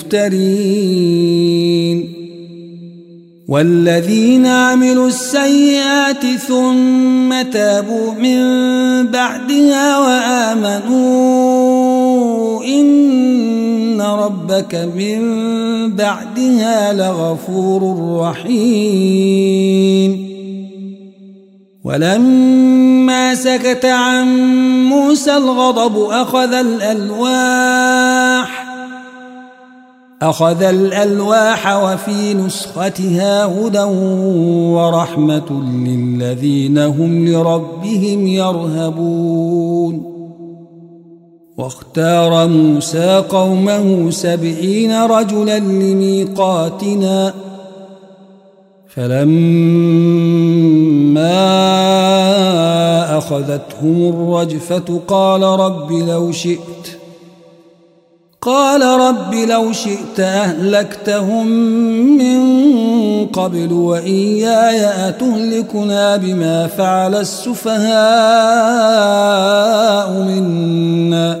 المفترين والذين عملوا السيئات ثم تابوا من بعدها وآمنوا إن ربك من بعدها لغفور رحيم ولما سكت عن موسى الغضب أخذ الألواح أخذ الألواح وفي نسختها هدى ورحمة للذين هم لربهم يرهبون واختار موسى قومه سبعين رجلا لميقاتنا فلما أخذتهم الرجفة قال رب لو شئت قال رب لو شئت أهلكتهم من قبل وإياي أتهلكنا بما فعل السفهاء منا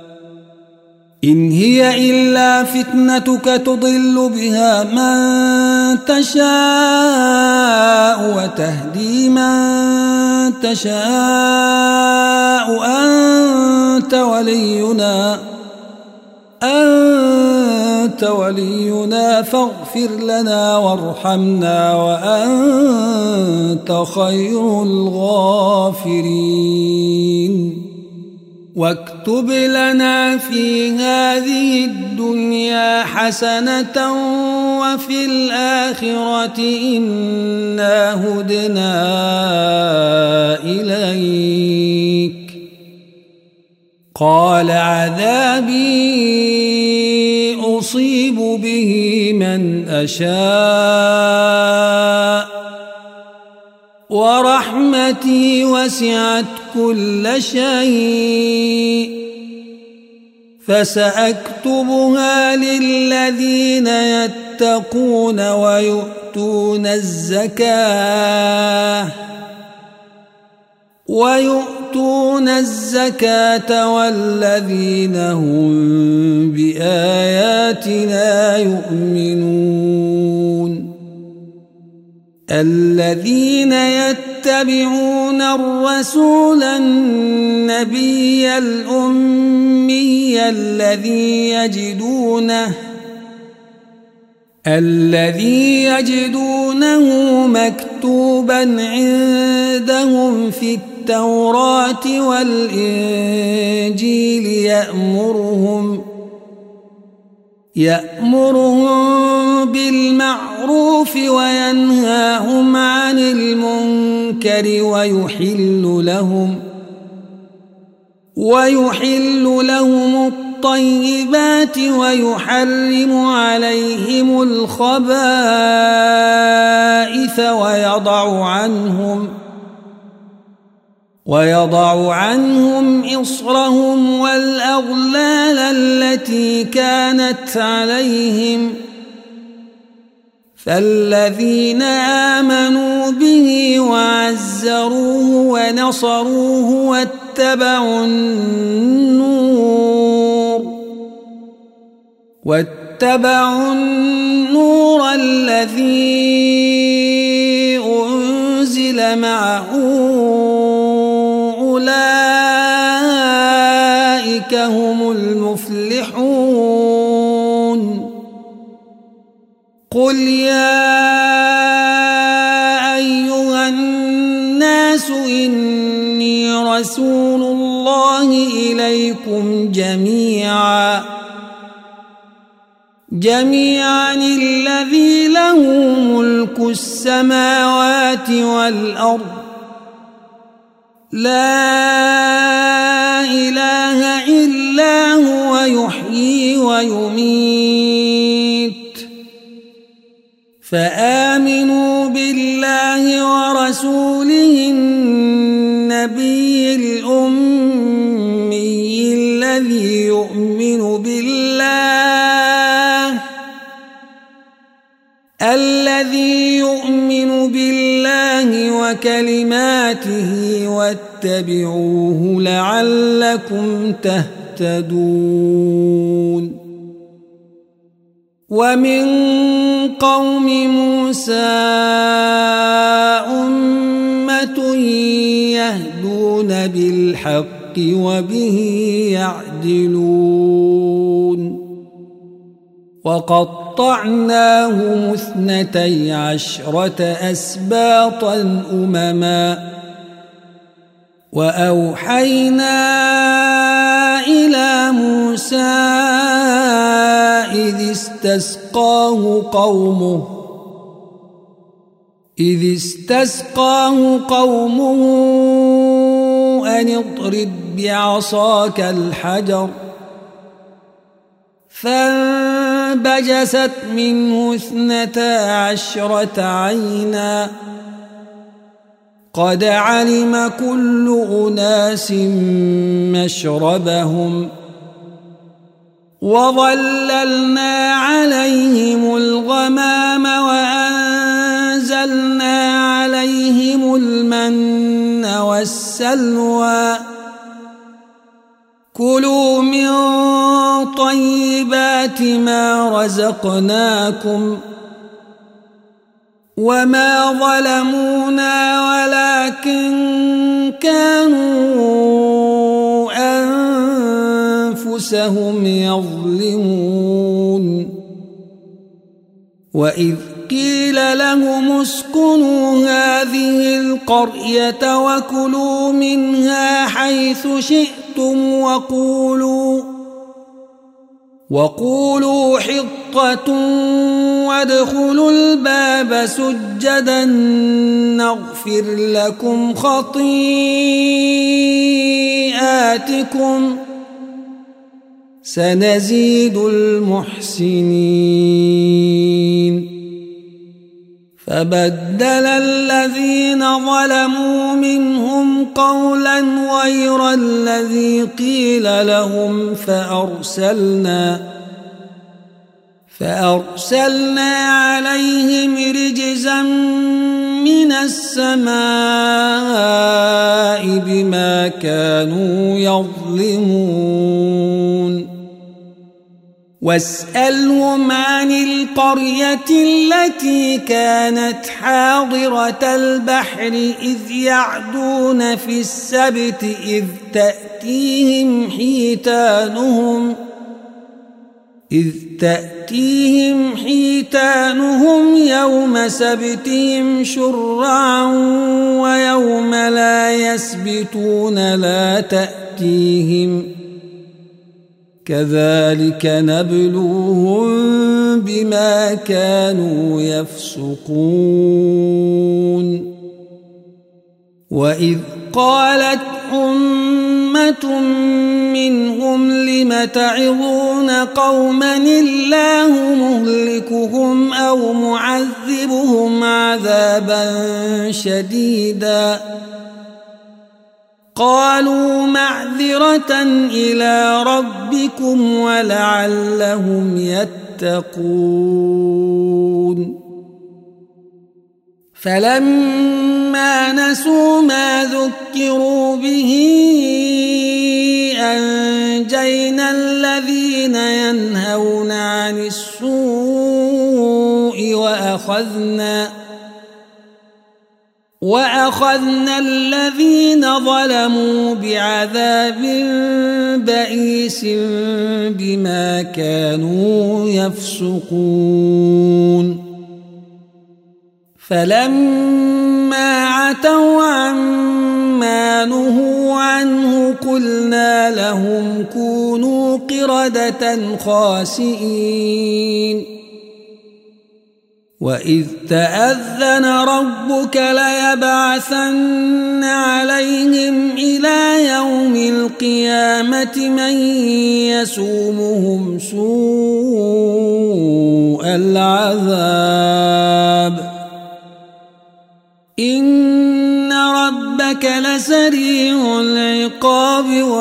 إن هي إلا فتنتك تضل بها من تشاء وتهدي من تشاء أنت ولينا أنت ولينا فاغفر لنا وارحمنا وأنت خير الغافرين واكتب لنا في هذه الدنيا حسنة وفي الآخرة إنا هدنا إليك قال عذابي أصيب به من أشاء ورحمتي وسعت كل شيء فسأكتبها للذين يتقون ويؤتون الزكاة ويؤتون الزكاة والذين هم بآياتنا يؤمنون الذين يتبعون الرسول النبي الأمي الذي يجدونه الذي يجدونه مكتوبا عندهم في التوراة والإنجيل يأمرهم يأمرهم بالمعروف وينهاهم عن المنكر ويحل لهم ويحل لهم الطيبات ويحرم عليهم الخبائث ويضع عنهم ويضع عنهم إصرهم والأغلال التي كانت عليهم فالذين آمنوا به وعزروه ونصروه واتبعوا النور واتبعوا النور الذي أنزل معه أولئك هم المفلحون قل يا أيها الناس إني رسول الله إليكم جميعا جميعا الذي له ملك السماوات والأرض لا إله إلا هو يحيي ويميت فآمنوا بالله ورسوله النبي الأمي الذي يؤمن بالله الذي يؤمن بالله وكلماته واتبعوه لعلكم تهتدون ومن قوم موسى أمة يهدون بالحق وبه يعدلون وقطعناهم اثنتي عشرة أسباطا أمما وأوحينا إلى موسى إذ استسقاه قومه إذ استسقاه قومه أن اضرب بعصاك الحجر فانبجست منه اثنتا عشرة عينا قد علم كل أناس مشربهم وظللنا عليهم الغمام وأنزلنا عليهم المن والسلوى كلوا من طيبات ما رزقناكم وما ظلمونا ولكن كانوا أنفسهم يظلمون وإذ قيل لهم اسكنوا هذه القرية وكلوا منها حيث شئتم وقولوا وقولوا حطة وادخلوا الباب سجدا نغفر لكم خطيئاتكم سنزيد المحسنين فبدل الذين ظلموا منهم قولا غير الذي قيل لهم فأرسلنا فأرسلنا عليهم رجزا من من السماء بما كانوا يظلمون واسألهم عن القرية التي كانت حاضرة البحر إذ يعدون في السبت إذ تأتيهم حيتانهم إذ تأتيهم حيتانهم يوم سبتهم شرعا ويوم لا يسبتون لا تأتيهم كذلك نبلوهم بما كانوا يفسقون وإذ قالت أمة منهم لم تعظون قوما الله مهلكهم أو معذبهم عذابا شديدا قالوا معذرة إلى ربكم ولعلهم يتقون فلما نسوا ما ذكروا به أنجينا الذين ينهون عن السوء وأخذنا وأخذنا الذين ظلموا بعذاب بئيس بما كانوا يفسقون فلما عتوا عما نهوا عنه قلنا لهم كونوا قردة خاسئين وإذ تأذن ربك ليبعثن عليهم إلى يوم القيامة من يسومهم سوء العذاب إن ربك لسريع العقاب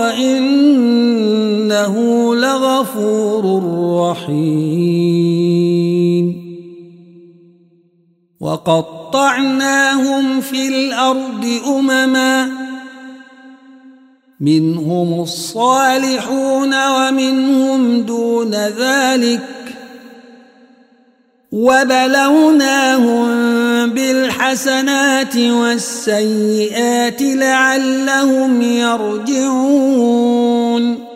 وإنه لغفور رحيم وقطعناهم في الأرض أمما منهم الصالحون ومنهم دون ذلك وبلوناهم بالحسنات والسيئات لعلهم يرجعون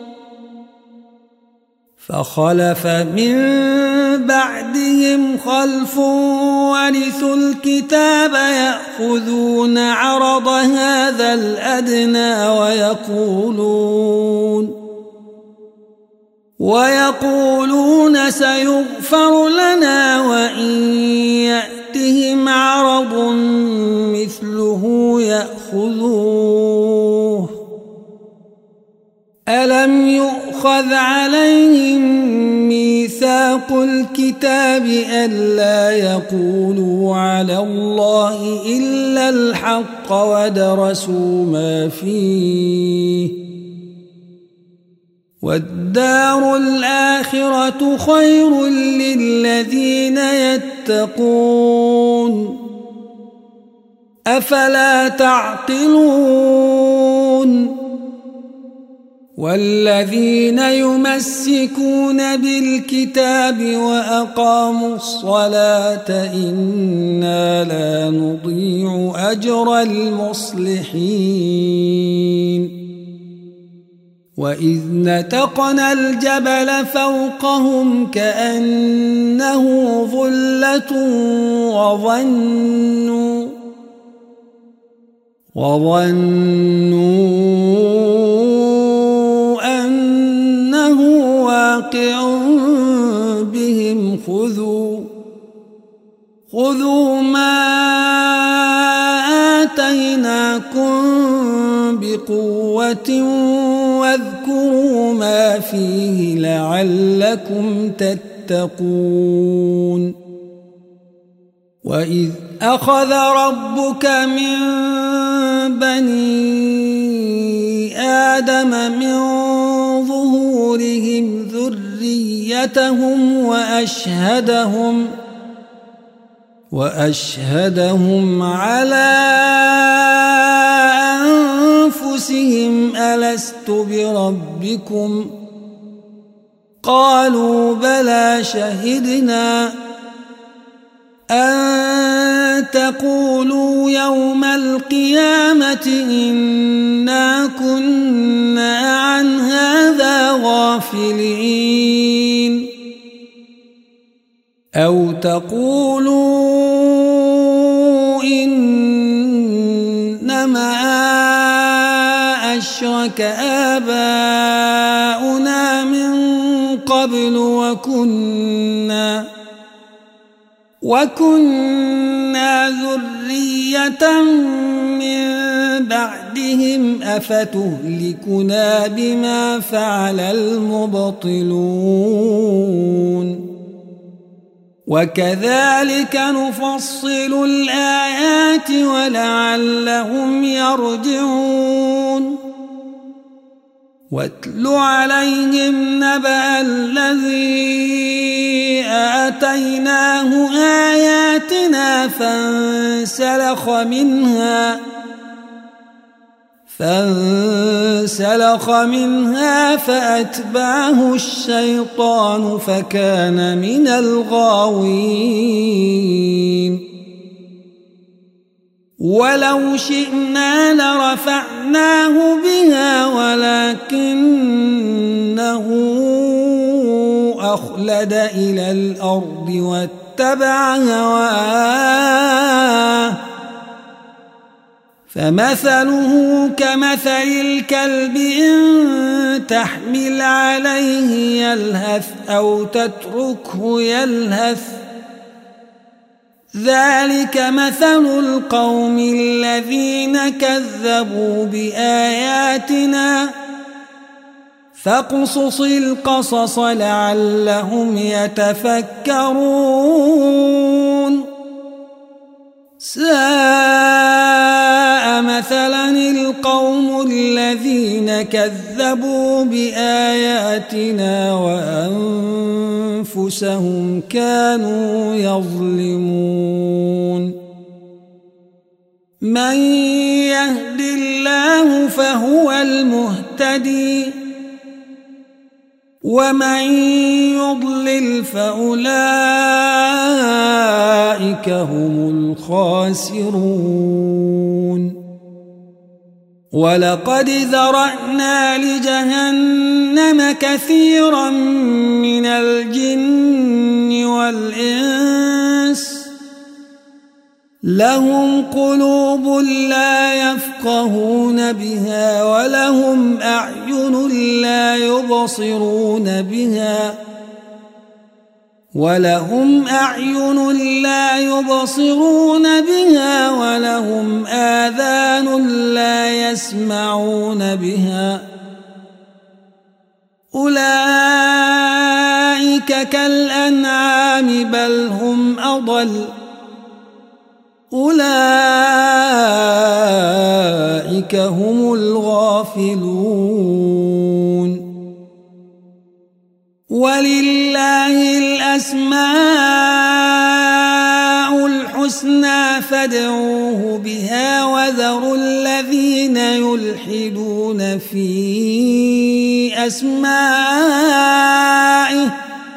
فخلف من بعدهم خلف ورثوا الكتاب يأخذون عرض هذا الأدنى ويقولون ويقولون سيغفر لنا وإن يأتهم عرض مثله يأخذوه ألم يؤخذ عليهم ميثاق الكتاب ألا يقولوا على الله إلا الحق ودرسوا ما فيه والدار الآخرة خير للذين يتقون أفلا تعقلون والذين يمسكون بالكتاب وأقاموا الصلاة إنا لا نضيع أجر المصلحين وإذ نتقنا الجبل فوقهم كأنه ظلة وظنوا وظنوا أنه واقع بهم خذوا خذوا ما آتيناكم بقوة واذكروا ما فيه لعلكم تتقون وإذ أخذ ربك من بني آدم من ظهورهم ذريتهم وأشهدهم وأشهدهم على أنفسهم ألست بربكم قالوا بلى شهدنا أن تقولوا يوم القيامة إنا كنا عن هذا غافلين أو تقولوا إنما أشرك آباؤنا من قبل وكنا وكنا ذرية من بعدهم أفتهلكنا بما فعل المبطلون وكذلك نفصل الآيات ولعلهم يرجعون واتل عليهم نبأ الذي آتيناه آياتنا فانسلخ منها فانسلخ منها فأتبعه الشيطان فكان من الغاوين ولو شئنا لرفعناه بها ولكنه أخلد إلى الأرض واتبع هواه فمثله كمثل الكلب إن تحمل عليه يلهث أو تتركه يلهث ذلك مثل القوم الذين كذبوا بآياتنا فاقصص القصص لعلهم يتفكرون ساء مثلا القوم الذين كذبوا بآياتنا وأنفسهم كانوا يظلمون من يهد الله فهو المهتدي ومن يضلل فأولئك هم الخاسرون ولقد ذرأنا لجهنم كثيرا من الجن والإنس لهم قلوب لا يفقهون بها ولهم أعين لا يبصرون بها ولهم أعين لا يبصرون بها ولهم آذان لا يسمعون بها أولئك كالأنعام بل هم أضل أولئك هم الغافلون ولله الأسماء الحسنى فادعوه بها وذروا الذين يلحدون في أسمائه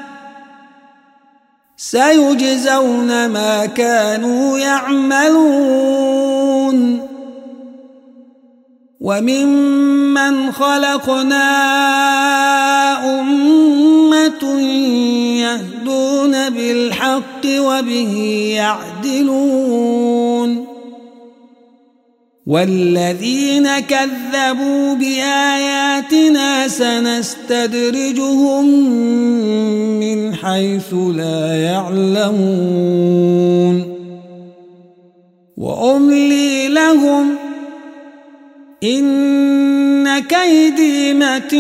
سيجزون ما كانوا يعملون وممن خلقنا أمة يهدون بالحق وبه يعدلون والذين كذبوا بآياتنا سنستدرجهم من حيث لا يعلمون وأملي لهم إن كيدي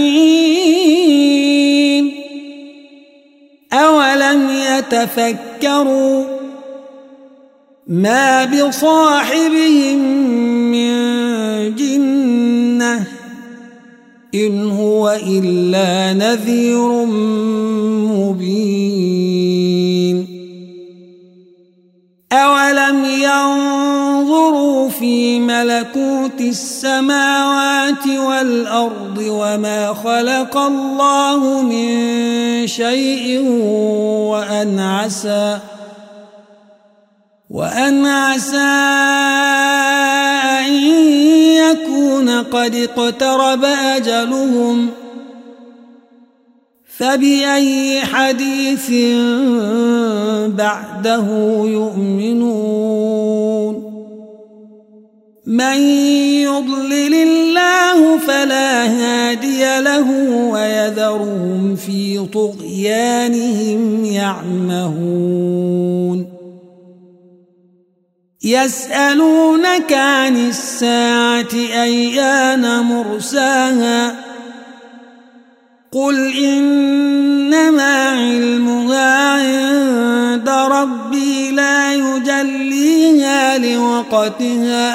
متين أولم يتفكروا ما بصاحبهم من جنة إن هو إلا نذير مبين أو في ملكوت السماوات والأرض وما خلق الله من شيء وأن عسى وأن عسى أن يكون قد اقترب أجلهم فبأي حديث بعده يؤمنون من يضلل الله فلا هادي له ويذرهم في طغيانهم يعمهون يسألونك عن الساعة أيان مرساها قل إنما علمها عند ربي لا يجليها لوقتها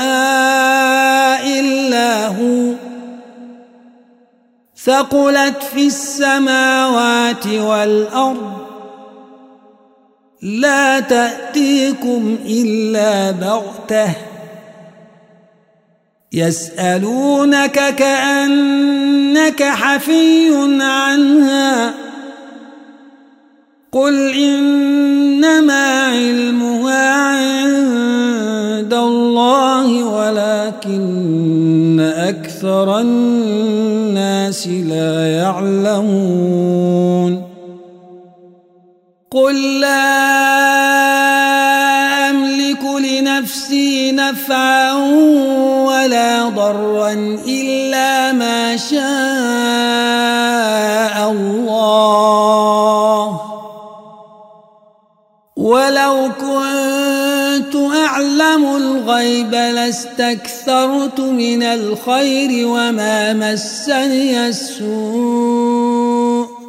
إلا هو ثقلت في السماوات والأرض لا تأتيكم إلا بغتة يسألونك كأنك حفي عنها قل إنما علمها عند الله ولكن أكثر الناس لا يعلمون قل لا أملك لنفسي نفعا ولا ضرا إلا ما شاء الله ولو كنت أعلم الغيب لاستكثرت من الخير وما مسني السوء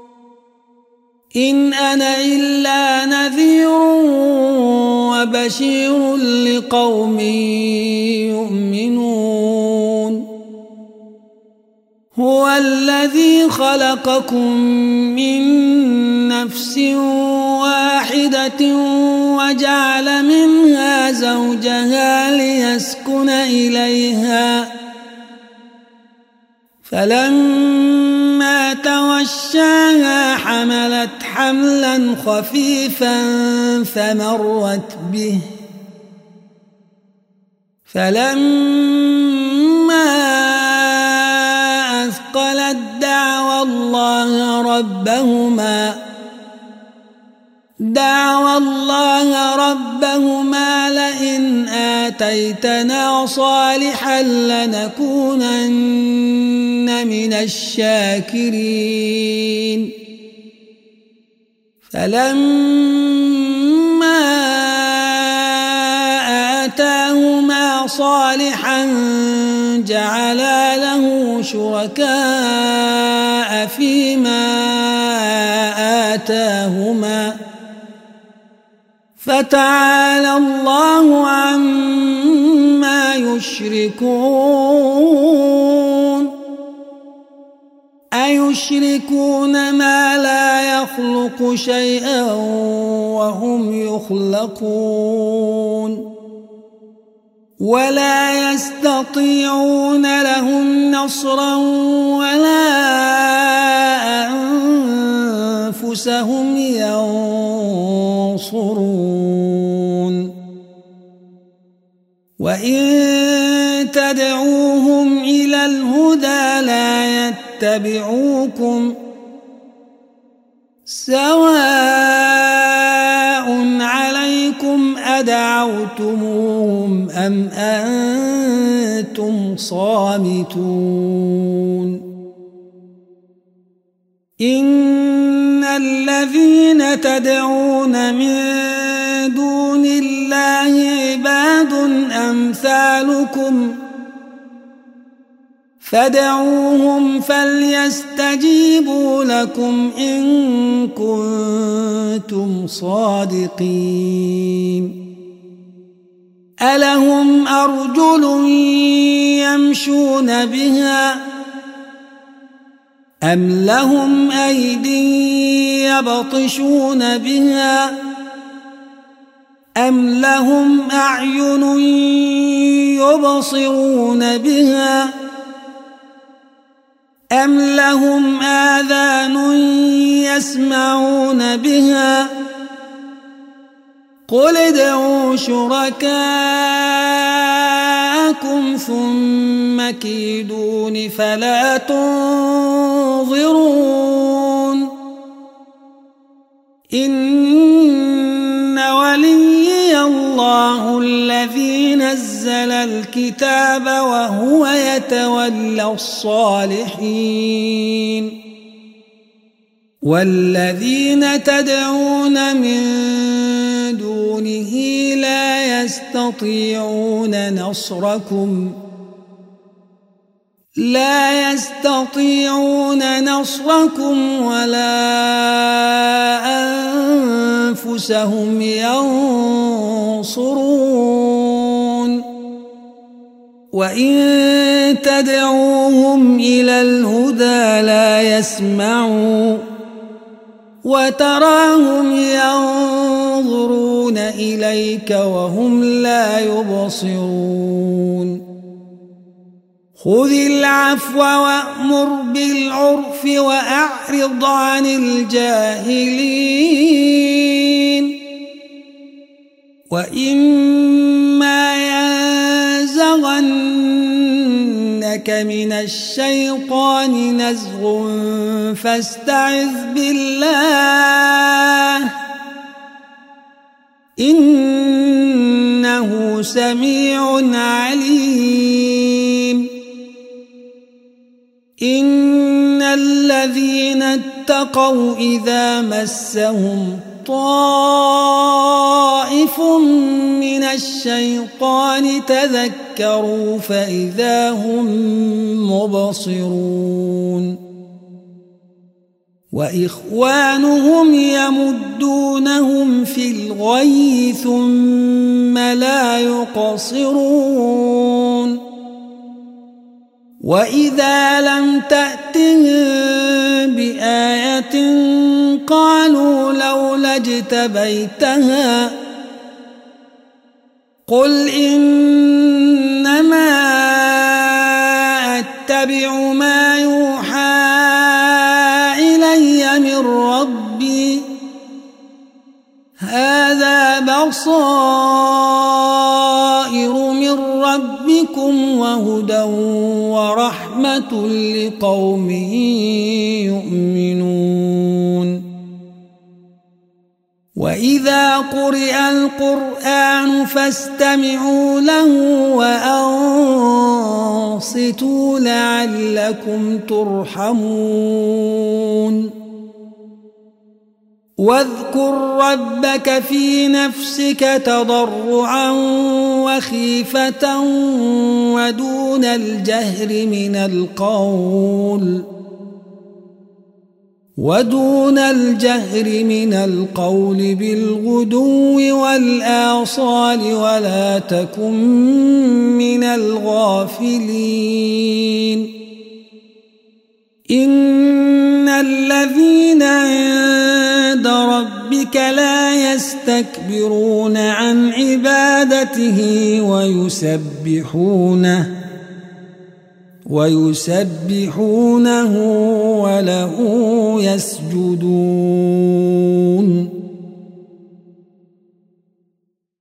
إن أنا إلا نذير وبشير لقوم يؤمنون هو الذي خلقكم من نفس واحدة وجعل منها زوجها ليسكن إليها فلما توشاها حملت حملا خفيفا فمرت به فلما أثقلت دعوى الله ربهما دعوى الله ربهما لئن آتيتنا صالحا لنكونن من الشاكرين فلما آتاهما صالحا جعلا له شركاء فيما آتاهما فتعالى الله عما يشركون أيشركون ما لا يخلق شيئا وهم يخلقون ولا يستطيعون لهم نصرا ولا أنفسهم ينصرون وإن تدعوهم إلى الهدى لا يتبعوكم سواء عليكم أدعوتموهم أم أنتم صامتون إن الذين تدعون من دون الله عباد أمثالكم فادعوهم فليستجيبوا لكم إن كنتم صادقين ألهم أرجل يمشون بها أم لهم أيدي يبطشون بها أم لهم أعين يبصرون بها أم لهم آذان يسمعون بها قل ادعوا شركاءكم ثم كيدون فلا تنظرون إن وليي الله الذي نزل الكتاب وهو يتولى الصالحين والذين تدعون من دونه لا يستطيعون نصركم لا يستطيعون نصركم ولا أنفسهم ينصرون وإن تدعوهم إلى الهدى لا يسمعوا وتراهم ينظرون إليك وهم لا يبصرون خذ العفو وأمر بالعرف وأعرض عن الجاهلين وإما ينزغنك من الشيطان نزغ فاستعذ بالله إنه سميع عليم إن الذين اتقوا إذا مسهم طائف من الشيطان تذكروا فإذا هم مبصرون وإخوانهم يمدونهم في الغي ثم لا يقصرون وإذا لم تأتهم بآية قالوا لولا اجتبيتها قل إنما أتبع ما يوحى إلي من ربي هذا بصائر من ربكم وهدى ورحمة لقوم يؤمنون وإذا قرئ القرآن فاستمعوا له وأنصتوا لعلكم ترحمون واذكر ربك في نفسك تضرعا وخيفة ودون الجهر من القول ودون الجهر من القول بالغدو والآصال ولا تكن من الغافلين إن الذين عند ربك لا يستكبرون عن عبادته ويسبحونه ويسبحونه وله يسجدون